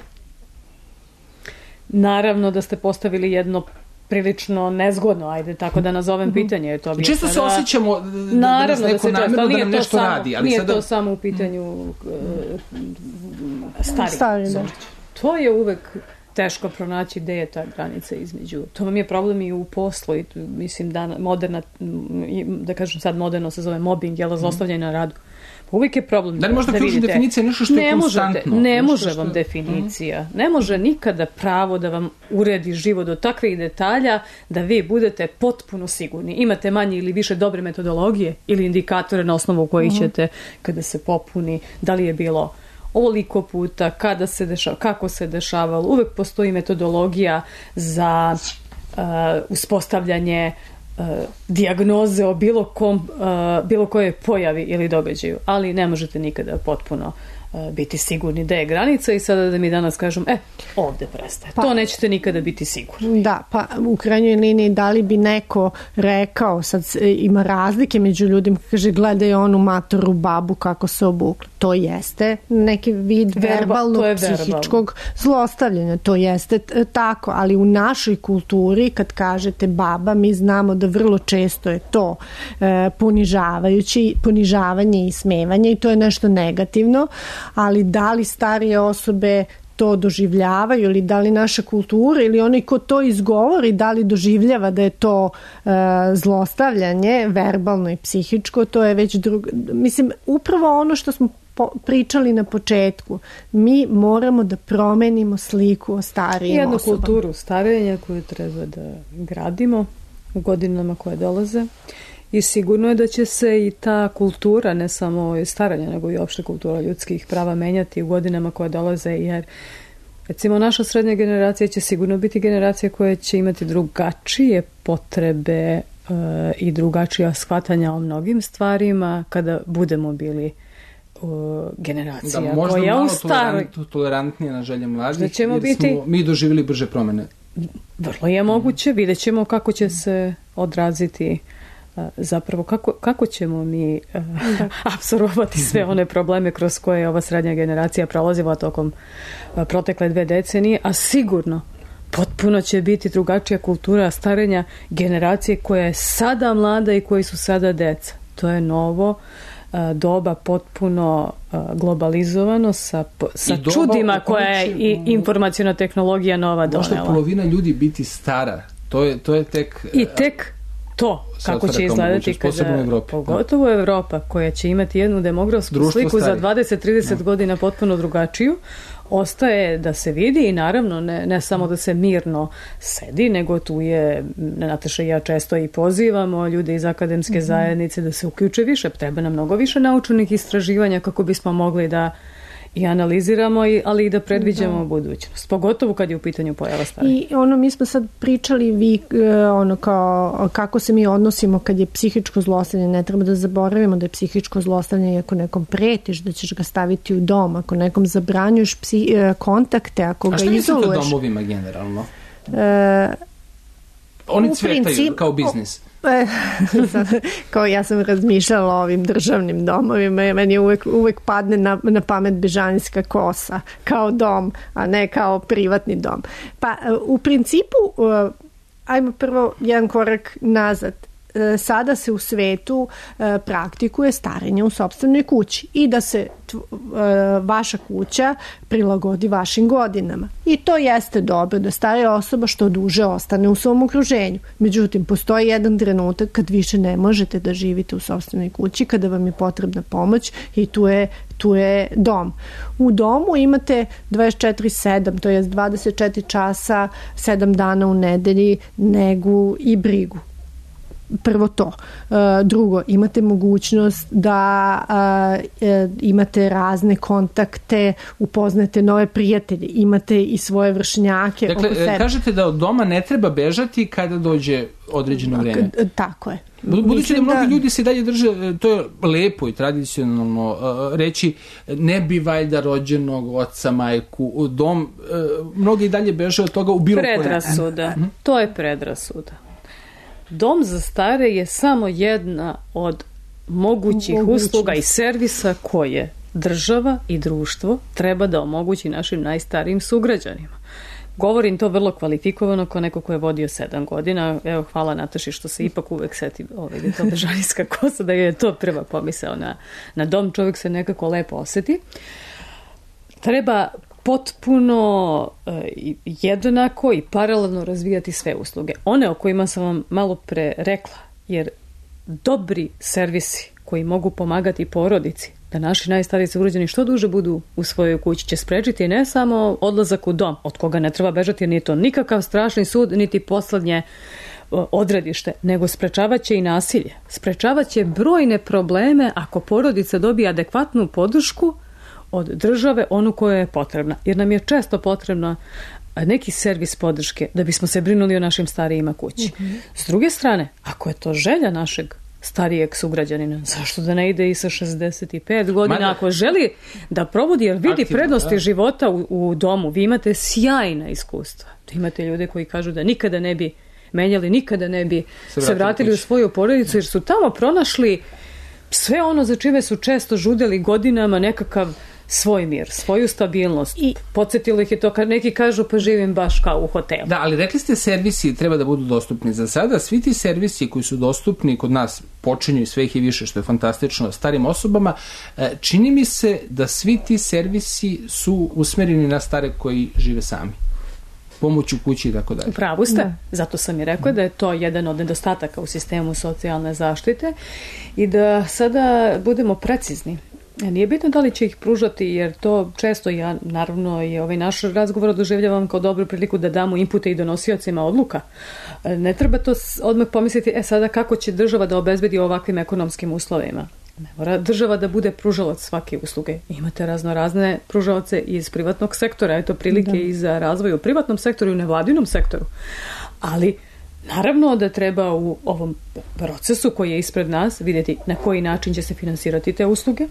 Naravno da ste postavili jedno prilično nezgodno, ajde tako da nazovem mm-hmm. pitanje. To bi često sada... se osjećamo da, da nas neko da namjerno da nam nešto samo, radi. Ali nije sada... to samo u pitanju mm. starih. Stari, da. To je uvek teško pronaći gde je ta granica između. To vam je problem i u poslu i mislim da moderna, da kažem sad moderno se zove mobbing, jel, zlostavljanje na radu. Uvijek je problem da, da možda da ključna definicija je nešto što ne je konstantno. Ne može vam što... definicija. Mm. Ne može nikada pravo da vam uredi život do takvih detalja da vi budete potpuno sigurni. Imate manje ili više dobre metodologije ili indikatore na osnovu kojih mm. ćete kada se popuni, da li je bilo ovoliko puta, kada se dešava, kako se dešavalo. Uvek postoji metodologija za uh, uspostavljanje uh, dijagnoze o bilo, kom, uh, bilo koje pojavi ili događaju, ali ne možete nikada potpuno biti sigurni da je granica i sada da mi danas kažem, e, ovde prestaje. Pa, to nećete nikada biti sigurni. Da, pa u krajnjoj liniji da li bi neko rekao, sad ima razlike među ljudima, kaže gledaj onu matoru babu kako se obukla. To jeste neki vid Verba, verbalnog, psihičkog zlostavljanja. To jeste tako, ali u našoj kulturi kad kažete baba, mi znamo da vrlo često je to e, ponižavajući, ponižavanje i smevanje i to je nešto negativno, ali da li starije osobe to doživljavaju ili da li naša kultura ili onaj ko to izgovori da li doživljava da je to e, zlostavljanje verbalno i psihičko, to je već drugo. Mislim, upravo ono što smo po, pričali na početku, mi moramo da promenimo sliku o starijim Jednu osobama. Jednu kulturu starenja koju treba da gradimo u godinama koje dolaze. I sigurno je da će se i ta kultura, ne samo staranja, nego i opšte kultura ljudskih prava menjati u godinama koje dolaze, jer recimo naša srednja generacija će sigurno biti generacija koja će imati drugačije potrebe e, i drugačija shvatanja o mnogim stvarima kada budemo bili o, generacija da, možda koja malo star... tolerantnije na želje mladih, da ćemo jer biti... smo mi doživjeli brže promene. Vrlo je moguće, vidjet ćemo kako će se odraziti zapravo kako, kako ćemo mi uh, apsorbovati sve one probleme kroz koje je ova srednja generacija prolazila tokom uh, protekle dve decenije, a sigurno potpuno će biti drugačija kultura starenja generacije koja je sada mlada i koji su sada deca. To je novo uh, doba potpuno uh, globalizovano sa, sa čudima koja je i informaciona tehnologija nova donela. Možda polovina ljudi biti stara. To je, to je tek... I tek to kako će izgledati kada, pogotovo Evropa koja će imati jednu demografsku društvo sliku stari. Za dvadeset trideset no. godina potpuno drugačiju, ostaje da se vidi i naravno ne, ne samo da se mirno sedi, nego tu je, Nataša i ja često i pozivamo ljude iz akademske mm-hmm. zajednice da se uključe više, treba nam mnogo više naučenih istraživanja kako bismo mogli da i analiziramo, ali i da predviđamo da. budućnost. Pogotovo kad je u pitanju pojava starenja. I ono, mi smo sad pričali vi, ono, kao, kako se mi odnosimo kad je psihičko zlostavljanje. Ne treba da zaboravimo da je psihičko zlostavljanje ako nekom pretiš, da ćeš ga staviti u dom, ako nekom zabranjuješ psi, kontakte, ako ga izoluješ. A šta mislite o domovima generalno? E, Oni cvetaju princip, kao biznis. Kao ja sam razmišljala o ovim državnim domovima i meni uvek, uvek padne na, na pamet Bežanijska kosa kao dom, a ne kao privatni dom. Pa u principu ajmo prvo jedan korak nazad. Sada se u svetu praktikuje starenje u sopstvenoj kući i da se vaša kuća prilagodi vašim godinama. I to jeste dobro da starija osoba što duže ostane u svom okruženju. Međutim, postoji jedan trenutak kad više ne možete da živite u sopstvenoj kući, kada vam je potrebna pomoć i tu je, tu je dom. U domu imate dvadeset četiri sedam, to je dvadeset četiri časa, sedam dana u nedelji, negu i brigu. Prvo to. Drugo, imate mogućnost da imate razne kontakte, upoznate nove prijatelje, imate i svoje vršnjake dakle, oko sebe. Kažete da od doma ne treba bežati kada dođe određeno vreme. Tako je. Budući Mislim da mnogi da... ljudi se dalje drže, to je lepo i tradicionalno uh, reći, ne bi valjda rođenog oca, majku, u dom, uh, mnogi dalje beže od toga u bilo koje. Predrasuda. To je predrasuda. Dom za stare je samo jedna od mogućih Mogućnost. usluga i servisa koje država i društvo treba da omogući našim najstarijim sugrađanima. Govorim to vrlo kvalifikovano kao neko ko je vodio sedam godina. Evo, hvala Nataši što se ipak uvek seti ovaj, da je to Bežanijska kosa, da je to prva pomisao na, na dom. Čovjek se nekako lepo oseti. Treba potpuno e, jednako i paralelno razvijati sve usluge. One o kojima sam vam malo pre rekla, jer dobri servisi koji mogu pomagati porodici da naši najstariji sugrađani što duže budu u svojoj kući će sprečiti ne samo odlazak u dom, od koga ne treba bežati, jer nije to nikakav strašni sud, niti poslednje odredište, nego sprečavaće i nasilje. Sprečavaće brojne probleme ako porodica dobije adekvatnu podršku od države, onu koja je potrebna. Jer nam je često potrebno neki servis podrške da bismo se brinuli o našim starijima kući. Mm-hmm. S druge strane, ako je to želja našeg starijeg sugrađanina. Zašto da ne ide i sa šezdeset pet godina? Mada, ako želi da provodi, jer vidi aktivno, prednosti da. života u, u domu, vi imate sjajna iskustva. Imate ljude koji kažu da nikada ne bi menjali, nikada ne bi se, se vratili kući u svoju porodicu, jer su tamo pronašli sve ono za čime su često žudeli godinama, nekakav svoj mir, svoju stabilnost. I podsjetilo ih je to kad neki kažu pa živim baš kao u hotelu. Da, ali rekli ste servisi treba da budu dostupni. Za sada svi ti servisi koji su dostupni kod nas počinju i sve ih je više, što je fantastično, starim osobama. Čini mi se da svi ti servisi su usmereni na stare koji žive sami. Pomoć u kući i tako dalje. Upravo ste, da. Zato sam i rekla da je to jedan od nedostataka u sistemu socijalne zaštite i da sada budemo precizni. Nije bitno da li će ih pružati, jer to često ja, naravno, i ovaj naš razgovor doživljavam kao dobru priliku da damo inpute i donosiocima odluka. Ne treba to odmah pomisliti, e sada kako će država da obezbedi ovakvim ekonomskim uslovima. Ne mora država da bude pružalac svake usluge. Imate razno razne pružalce iz privatnog sektora, eto prilike da. I za razvoj u privatnom sektoru i u nevladinom sektoru. Ali naravno da treba u ovom procesu koji je ispred nas vidjeti na koji način će se finansirati te usluge,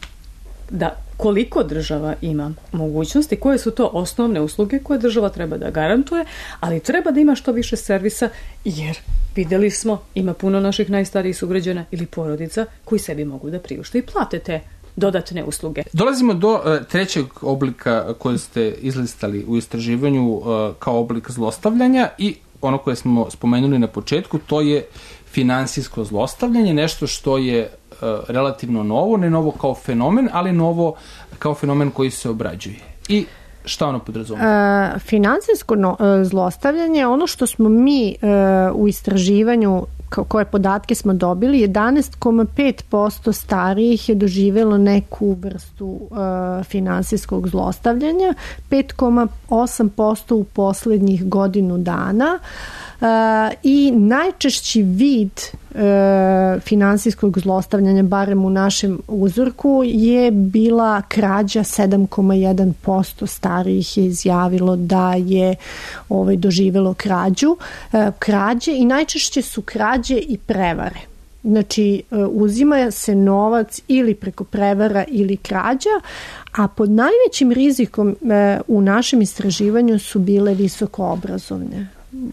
da koliko država ima mogućnosti, koje su to osnovne usluge koje država treba da garantuje, ali treba da ima što više servisa, jer vidjeli smo, ima puno naših najstarijih sugrađana ili porodica koji sebi mogu da priušte i plate te dodatne usluge. Dolazimo do uh, trećeg oblika koje ste izlistali u istraživanju uh, kao oblik zlostavljanja i ono koje smo spomenuli na početku, to je finansijsko zlostavljanje, nešto što je relativno novo, ne novo kao fenomen, ali novo kao fenomen koji se obrađuje. I šta ono podrazumeva? E, finansijsko no, zlostavljanje, ono što smo mi e, u istraživanju, koje podatke smo dobili, jedanaest zarez pet posto starijih je doživjelo neku vrstu e, finansijskog zlostavljanja, pet zarez osam posto u poslednjih godinu dana. Uh, i najčešći vid uh, finansijskog zlostavljanja, barem u našem uzorku, je bila krađa. Sedam zarez jedan posto starijih je izjavilo da je ovaj, doživjelo krađu. Uh, krađe i najčešće su krađe i prevare. Znači, uh, uzima se novac ili preko prevara ili krađa, a pod najvećim rizikom uh, u našem istraživanju su bile visoko obrazovne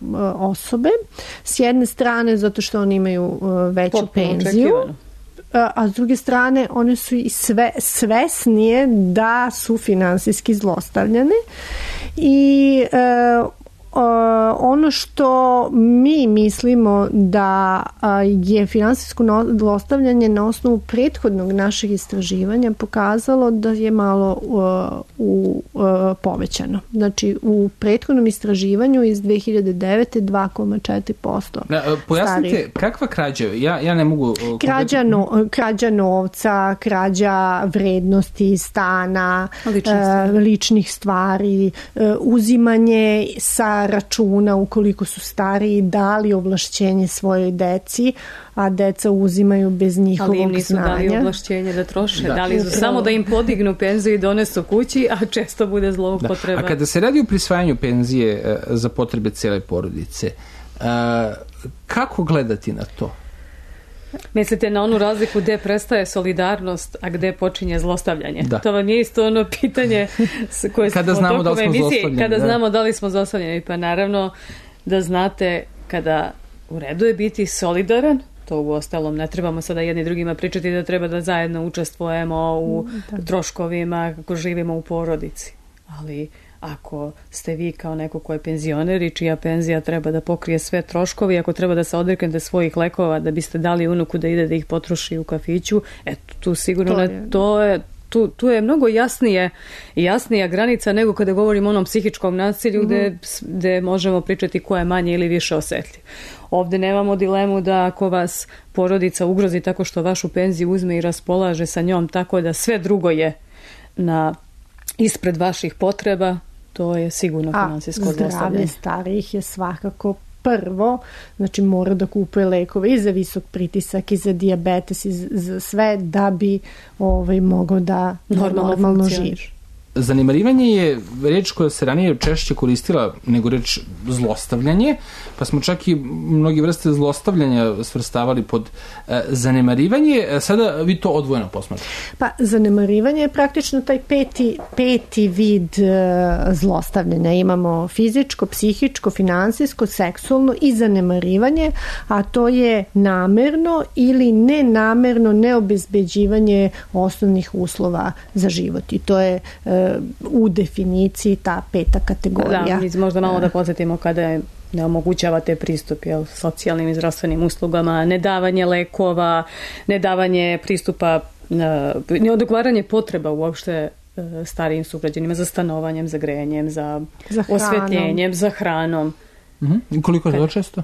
osobe. S jedne strane zato što oni imaju veću potpuno penziju, očekivano. A s druge strane one su i sve, svesnije da su finansijski zlostavljane i e, ono što mi mislimo da je finansijsko zlostavljanje na osnovu prethodnog našeg istraživanja pokazalo da je malo u, u, povećano. Znači u prethodnom istraživanju iz dve hiljade devete dva zarez četiri posto. Pojasnite, starih. Kakva krađa? Ja, ja ne mogu... Krađa, no, krađa novca, krađa vrednosti stana, ličnih stvari, ličnih stvari uzimanje sa računa ukoliko su stariji, dali ovlašćenje svojoj deci, a deca uzimaju bez njihovog znanja. Ali im nisu znanja. Dali ovlašćenje da troše, da. Dali su samo da im podignu penziju i donesu kući, a često bude zloupotreba. Da. A kada se radi o prisvajanju penzije uh, za potrebe cele porodice, uh, kako gledati na to? Mislite na onu razliku gde prestaje solidarnost, a gde počinje zlostavljanje? Da. To vam je isto ono pitanje koje kada smo znamo da li smo zlostavljeni. Kada da. znamo da li smo zlostavljeni, pa naravno da znate kada u redu je biti solidaran, to u ostalom ne trebamo sada jedni drugima pričati da treba da zajedno učestvujemo u da. troškovima kako živimo u porodici. Ali ako ste vi kao neko ko je penzioner i čija penzija treba da pokrije sve troškovi, ako treba da se odreknete svojih lekova da biste dali unuku da ide da ih potroši u kafiću, eto tu sigurno to je, to je Tu, tu je mnogo jasnije jasnija granica nego kada govorimo o onom psihičkom nasilju, mm-hmm. gde, gde možemo pričati ko je manje ili više osetljiv. Ovde nemamo dilemu da ako vas porodica ugrozi tako što vašu penziju uzme i raspolaže sa njom tako da sve drugo je na ispred vaših potreba, to je sigurno finansijsko zlostavljanje. A zdravlje starijih je svakako prvo, znači mora da kupuje lekove i za visok pritisak i za dijabetes i za sve da bi ovaj, mogao da normalno, normalno živi. zanemarivanje je reč koja se ranije češće koristila nego reč zlostavljanje, pa smo čak i mnogi vrste zlostavljanja svrstavali pod e, zanemarivanje. Sada vi to odvojeno posmatrate. Pa zanemarivanje je praktično taj peti, peti vid e, zlostavljanja. Imamo fizičko, psihičko, finansijsko, seksualno i zanemarivanje, a to je namerno ili nenamerno neobezbeđivanje osnovnih uslova za život. I to je e, u definiciji ta peta kategorija. Da, možda malo da podsjetimo kada je ne omogućavate pristup jel, socijalnim i zdravstvenim uslugama, nedavanje lekova, nedavanje pristupa, neodgovaranje potreba uopšte starijim sugrađanima za stanovanjem, za grejanjem, za, za osvetljenjem, za hranom. Mm-hmm. I koliko je to često?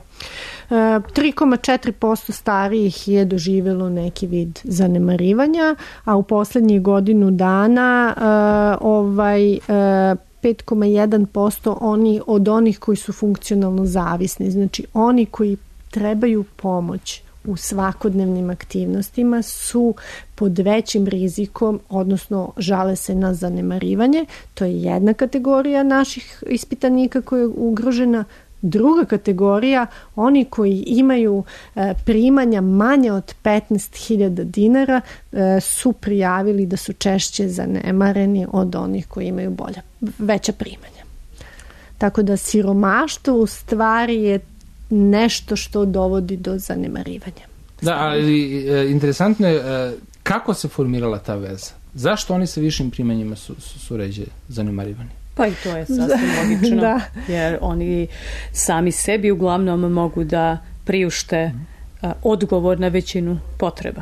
tri zarez četiri posto starijih je doživjelo neki vid zanemarivanja, a u poslednjih godinu dana uh, ovaj uh, pet zarez jedan posto oni od onih koji su funkcionalno zavisni, znači oni koji trebaju pomoć u svakodnevnim aktivnostima su pod većim rizikom, odnosno žale se na zanemarivanje. To je jedna kategorija naših ispitanika koja je ugrožena. Druga kategorija, oni koji imaju e, primanja manje od petnaest hiljada dinara e, su prijavili da su češće zanemareni od onih koji imaju bolja, veća primanja. Tako da siromaštvo u stvari je nešto što dovodi do zanemarivanja. Da, ali e, interesantno je e, kako se formirala ta veza. Zašto oni sa višim primanjima su, su, su ređe zanemarivani? Pa i to je sasvim logično, da. Jer oni sami sebi uglavnom mogu da priušte a, odgovor na većinu potreba.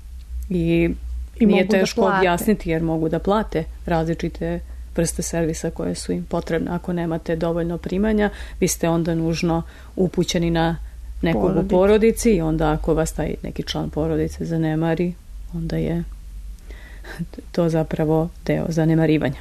I, I nije teško objasniti jer mogu da plate različite vrste servisa koje su im potrebne. Ako nemate dovoljno primanja, vi ste onda nužno upućeni na nekog Porodic. u porodici i onda ako vas taj neki član porodice zanemari, onda je to zapravo deo zanemarivanja.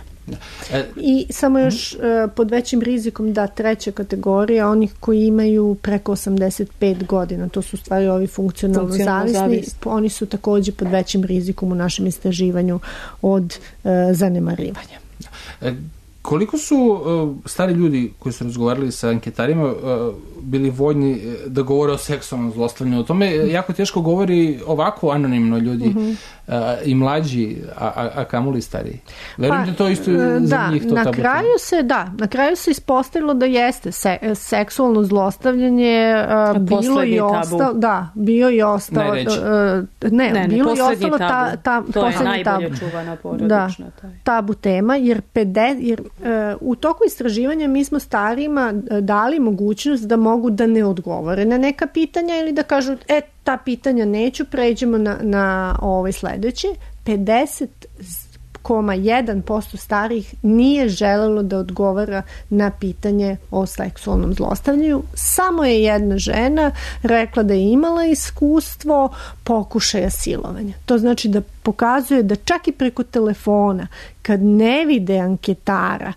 I samo još uh, pod većim rizikom da treća kategorija onih koji imaju preko osamdeset pet godina, to su stvari ovi funkcionalno, funkcionalno zavisni, zavisni, oni su također pod većim rizikom u našem istraživanju od uh, zanemarivanja. E, koliko su uh, stari ljudi koji su razgovarali sa anketarima uh, bili voljni da govore o seksualnom zlostavljanju? O tome jako teško govori ovako anonimno ljudi mm-hmm. uh, i mlađi, a, a, a kamoli stariji. Verujem pa, da to isto za da, njih to na tabu. Kraju se, da, na kraju se ispostavilo da jeste se, seksualno zlostavljanje uh, bilo i ostalo. Da, bio i ostalo. Uh, ne, ne, bilo i ostalo ta, ta, to je najbolje tabu. čuvana porodična. Da, tabu tema, jer, pede, jer uh, u toku istraživanja mi smo starijima dali mogućnost da mogu da ne odgovore na neka pitanja ili da kažu, e, ta pitanja neću, pređemo na, na ovaj sledeći. pedeset zarez jedan posto starih nije želelo da odgovara na pitanje o seksualnom zlostavljanju. Samo je jedna žena rekla da je imala iskustvo pokušaja silovanja. To znači da pokazuje da čak i preko telefona, kad ne vide anketara,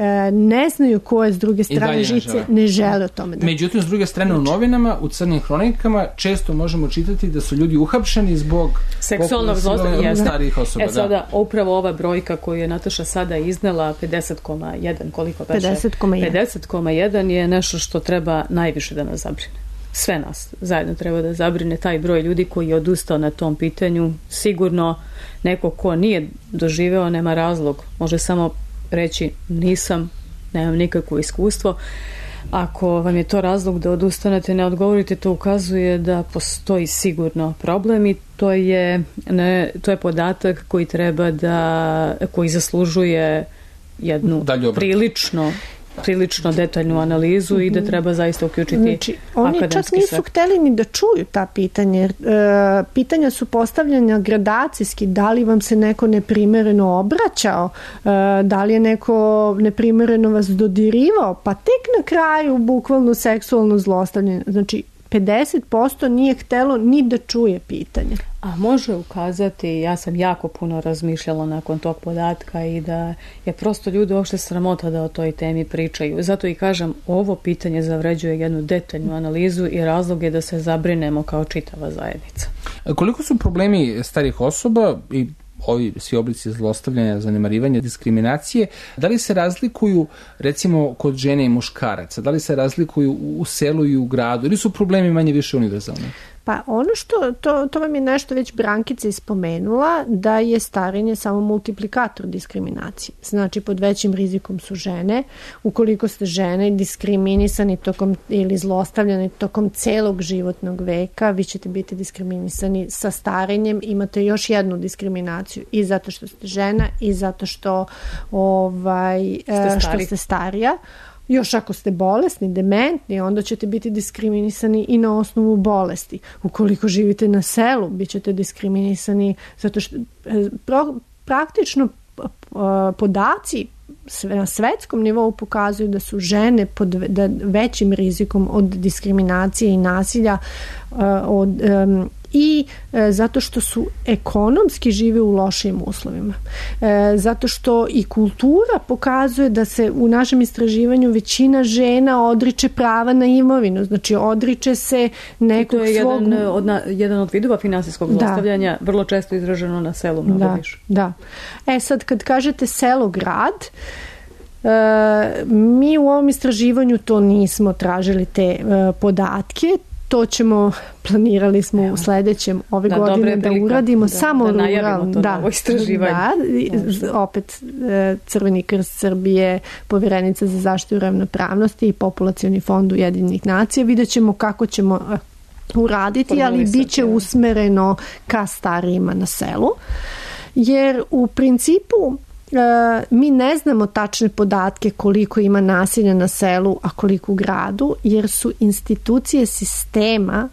ne znaju ko je s druge strane žice, žele. ne žele o tome da... Međutim, s druge strane u novinama, u crnim hronikama, često možemo čitati da su ljudi uhapšeni zbog seksualnog zlostavljanja starijih osoba. E sada, da. upravo ova brojka koju je Nataša sada iznela, pedeset zarez jedan, koliko beše? pedeset zarez jedan. pedeset zarez jedan je nešto što treba najviše da nas zabrine. Sve nas zajedno treba da zabrine taj broj ljudi koji je odustao na tom pitanju. Sigurno neko ko nije doživeo nema razlog, može samo reći nisam, nemam nikakvo iskustvo. Ako vam je to razlog da odustanete, ne odgovorite, to ukazuje da postoji sigurno problem i to je, ne, to je podatak koji treba da, koji zaslužuje jednu prilično prilično detaljnu analizu mm-hmm. i da treba zaista uključiti znači, oni čak nisu sve. hteli ni da čuju ta pitanja, jer e, pitanja su postavljena gradacijski, da li vam se neko neprimereno obraćao, e, da li je neko neprimereno vas dodirivao, pa tek na kraju bukvalno seksualno zlostavljanje. Znači, pedeset posto nije htelo ni da čuje pitanje. A može ukazati, ja sam jako puno razmišljala nakon tog podatka i da je prosto ljudi uopšte sramota da o toj temi pričaju. Zato i kažem, ovo pitanje zavređuje jednu detaljnu analizu i razlog je da se zabrinemo kao čitava zajednica. Koliko su problemi starih osoba i ovi svi oblici zlostavljanja, zanemarivanja, diskriminacije, da li se razlikuju recimo kod žene i muškaraca, da li se razlikuju u selu i u gradu, ili su problemi manje više univerzalni? Pa ono što, to, to vam je nešto već Brankica ispomenula, da je starenje samo multiplikator diskriminacije. Znači, pod većim rizikom su žene. Ukoliko ste žene diskriminisani tokom ili zlostavljani tokom celog životnog veka, vi ćete biti diskriminisani sa starenjem. Imate još jednu diskriminaciju i zato što ste žena i zato što, ovaj, ste što ste starija. Još ako ste bolesni, dementni, onda ćete biti diskriminisani i na osnovu bolesti. Ukoliko živite na selu, bit ćete diskriminisani zato što pro, praktično podaci na svetskom nivou pokazuju da su žene pod da većim rizikom od diskriminacije i nasilja od um, i e, zato što su ekonomski žive u lošim uslovima. E, zato što i kultura pokazuje da se u našem istraživanju većina žena odriče prava na imovinu, znači odriče se nekog svog... To je jedan od, na, jedan od vidova finansijskog zlostavljanja, da. Vrlo često izraženo na selu, mnogo da, više. Da. E sad, kad kažete selo-grad, e, mi u ovom istraživanju to nismo tražili te e, podatke. To ćemo, planirali smo Evo. u sledećem ove da, godine da uradimo da, samo da najavimo to da, novo istraživanje. Da, opet Crveni krst Srbije, Poverenica za zaštitu ravnopravnosti i Populacioni fond Ujedinjenih nacija. Vidjet ćemo kako ćemo uraditi, ali bit će usmereno ka starijima na selu. Jer u principu mi ne znamo tačne podatke koliko ima nasilja na selu, a koliko u gradu, jer su institucije sistema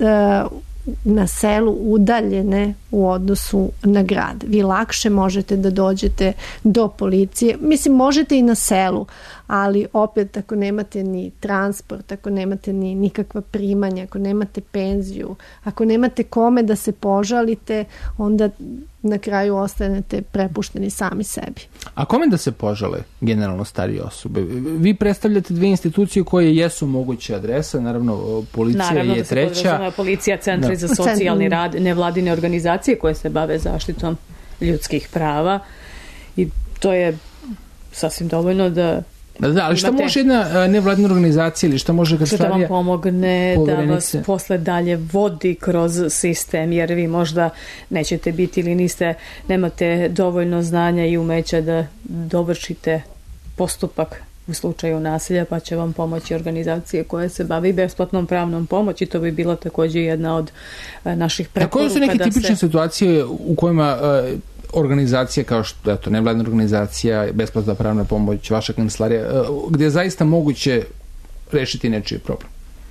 na selu udaljene u odnosu na grad. Vi lakše možete da dođete do policije. Mislim, možete i na selu, ali opet ako nemate ni transport, ako nemate ni nikakva primanja, ako nemate penziju, ako nemate kome da se požalite, onda na kraju ostanete prepušteni sami sebi. A kome da se požale generalno starije osobe? Vi predstavljate dve institucije koje jesu moguće adresa, naravno policija naravno je treća. Naravno da se podrazumeva policija, centri da. za socijalni rad, nevladine organizacije koje se bave zaštitom ljudskih prava i to je sasvim dovoljno da Da, da, ali šta imate, može jedna nevladina organizacija ili šta može kad starija... Da vam pomogne, da vas posle dalje vodi kroz sistem, jer vi možda nećete biti ili niste, nemate dovoljno znanja i umeća da dovršite postupak u slučaju nasilja, pa će vam pomoći organizacije koje se bavi besplatnom pravnom pomoći. To bi bila takođe jedna od naših preporuka. A koje su neke tipične se... situacije u kojima... Uh, organizacije kao što, eto, nevladna organizacija, besplatna pravna pomoć, vaša kancelarija, gdje je zaista moguće rešiti nečiji problem?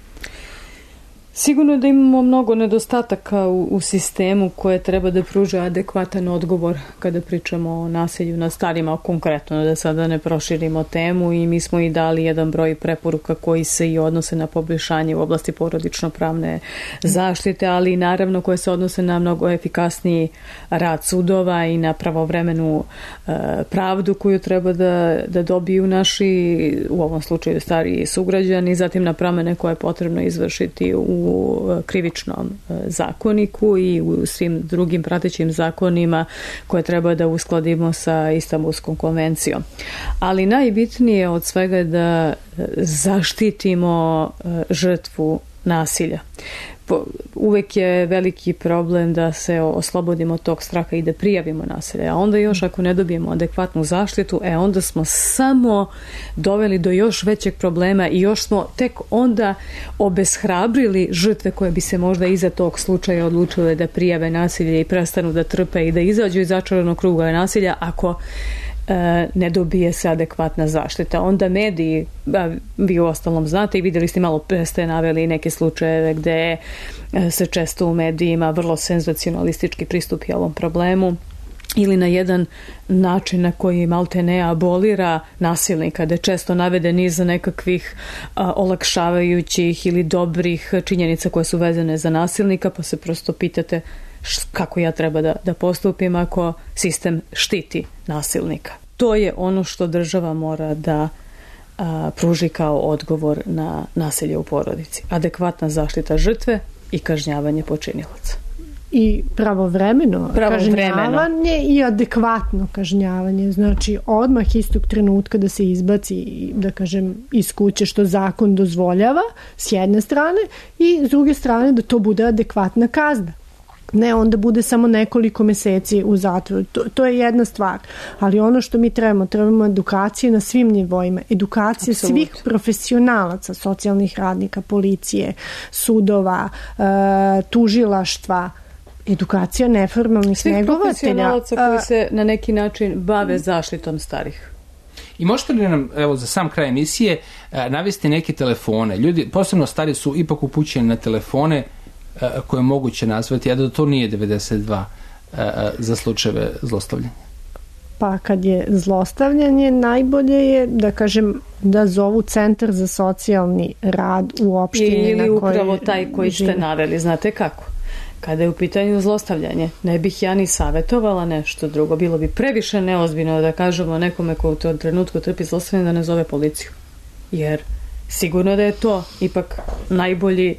Sigurno da imamo mnogo nedostataka u, u sistemu koje treba da pruže adekvatan odgovor kada pričamo o nasilju nad starima, konkretno da sada ne proširimo temu, i mi smo i dali jedan broj preporuka koji se i odnose na poboljšanje u oblasti porodično-pravne zaštite, ali i naravno koje se odnose na mnogo efikasniji rad sudova i na pravovremenu e, pravdu koju treba da, da dobiju naši, u ovom slučaju stariji sugrađani, zatim na promene koje je potrebno izvršiti u u krivičnom zakoniku i u svim drugim pratećim zakonima koje treba da uskladimo sa Istanbulskom konvencijom. Ali najbitnije od svega je da zaštitimo žrtvu nasilja. Uvek je veliki problem da se oslobodimo tog straha i da prijavimo nasilje, a onda još ako ne dobijemo adekvatnu zaštitu, e onda smo samo doveli do još većeg problema i još smo tek onda obeshrabrili žrtve koje bi se možda iza tog slučaja odlučile da prijave nasilje i prestanu da trpe i da izađu iz začaranog kruga nasilja ako ne dobije se adekvatna zaštita. Onda mediji, vi u ostalom znate i vidjeli ste, malo pre ste naveli neke slučajeve gde se često u medijima vrlo senzacionalistički pristupi ovom problemu ili na jedan način na koji malte ne abolira nasilnika, da je često navede niz nekakvih a, olakšavajućih ili dobrih činjenica koje su vezane za nasilnika, pa se prosto pitate kako ja treba da, da postupim ako sistem štiti nasilnika. To je ono što država mora da a, pruži kao odgovor na nasilje u porodici. Adekvatna zaštita žrtve i kažnjavanje počinilaca. i pravovremeno, pravovremeno kažnjavanje i adekvatno kažnjavanje. Znači, odmah istog trenutka da se izbaci, da kažem, iz kuće što zakon dozvoljava, s jedne strane, i s druge strane da to bude adekvatna kazna. Ne, onda bude samo nekoliko meseci u zatvoru. To, to je jedna stvar. Ali ono što mi trebamo, trebamo edukacije na svim nivoima. Edukacije Absolut. svih profesionalaca, socijalnih radnika, policije, sudova, e, tužilaštva, edukacija neformalnih svih negovatelja. Svih profesionalaca koji se na neki način bave zaštitom starih. I možete li nam, evo, za sam kraj emisije, navesti neke telefone? Ljudi, posebno stari, su ipak upućeni na telefone koje je moguće nazvati, a da to nije devedeset dva za slučajeve zlostavljanja. Pa kad je zlostavljanje, najbolje je da kažem da zovu Centar za socijalni rad u opštini ili na kojoj upravo taj koji žive. ste naveli, znate kako? Kada je u pitanju zlostavljanje, ne bih ja ni savjetovala nešto drugo. Bilo bi previše neozbiljno da kažemo nekome ko u tom trenutku trpi zlostavljanje da ne zove policiju. Jer sigurno da je to ipak najbolji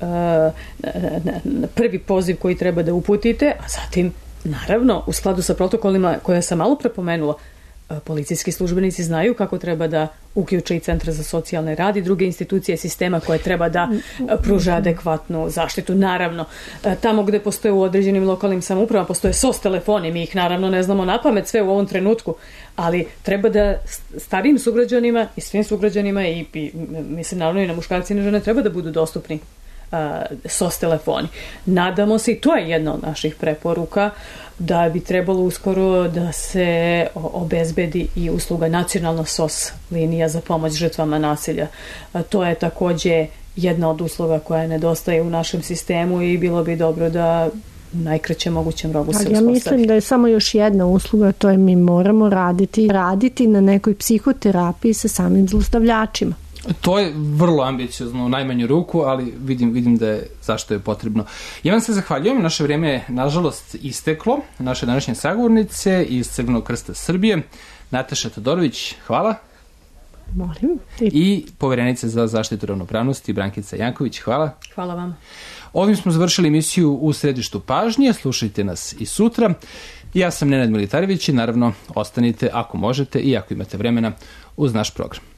prvi poziv koji treba da uputite, a zatim naravno u skladu sa protokolima koje sam malo prepomenula, policijski službenici znaju kako treba da uključe i Centar za socijalne rad i druge institucije sistema koje treba da pruža adekvatnu zaštitu. Naravno, tamo gde postoje u određenim lokalnim samoupravama postoje S O S telefoni, mi ih naravno ne znamo napamet sve u ovom trenutku, ali treba da starijim sugrađanima i svim sugrađanima i, i mislim naravno i na muškarci i na žene treba da budu dostupni S O S telefoni. Nadamo se, i to je jedna od naših preporuka, da bi trebalo uskoro da se obezbedi i usluga nacionalna S O S linija za pomoć žrtvama nasilja. To je takođe jedna od usluga koja nedostaje u našem sistemu i bilo bi dobro da u najkraćem mogućem rogu se uspostavi. Ja mislim da je samo još jedna usluga, to je mi moramo raditi, raditi na nekoj psihoterapiji sa samim zlostavljačima. To je vrlo ambiciozno u najmanju ruku, ali vidim, vidim da je zašto je potrebno. Ja vam se zahvaljujem, naše vrijeme je nažalost isteklo. Naše današnje sagovornice iz Crvenog krsta Srbije, Nataša Todorović, hvala. Molim. I poverenica za zaštitu ravnopravnosti, Brankica Janković, hvala. Hvala vam. Ovim smo završili emisiju U središtu pažnje, slušajte nas i sutra. Ja sam Nenad Militarević i naravno ostanite ako možete i ako imate vremena uz naš program.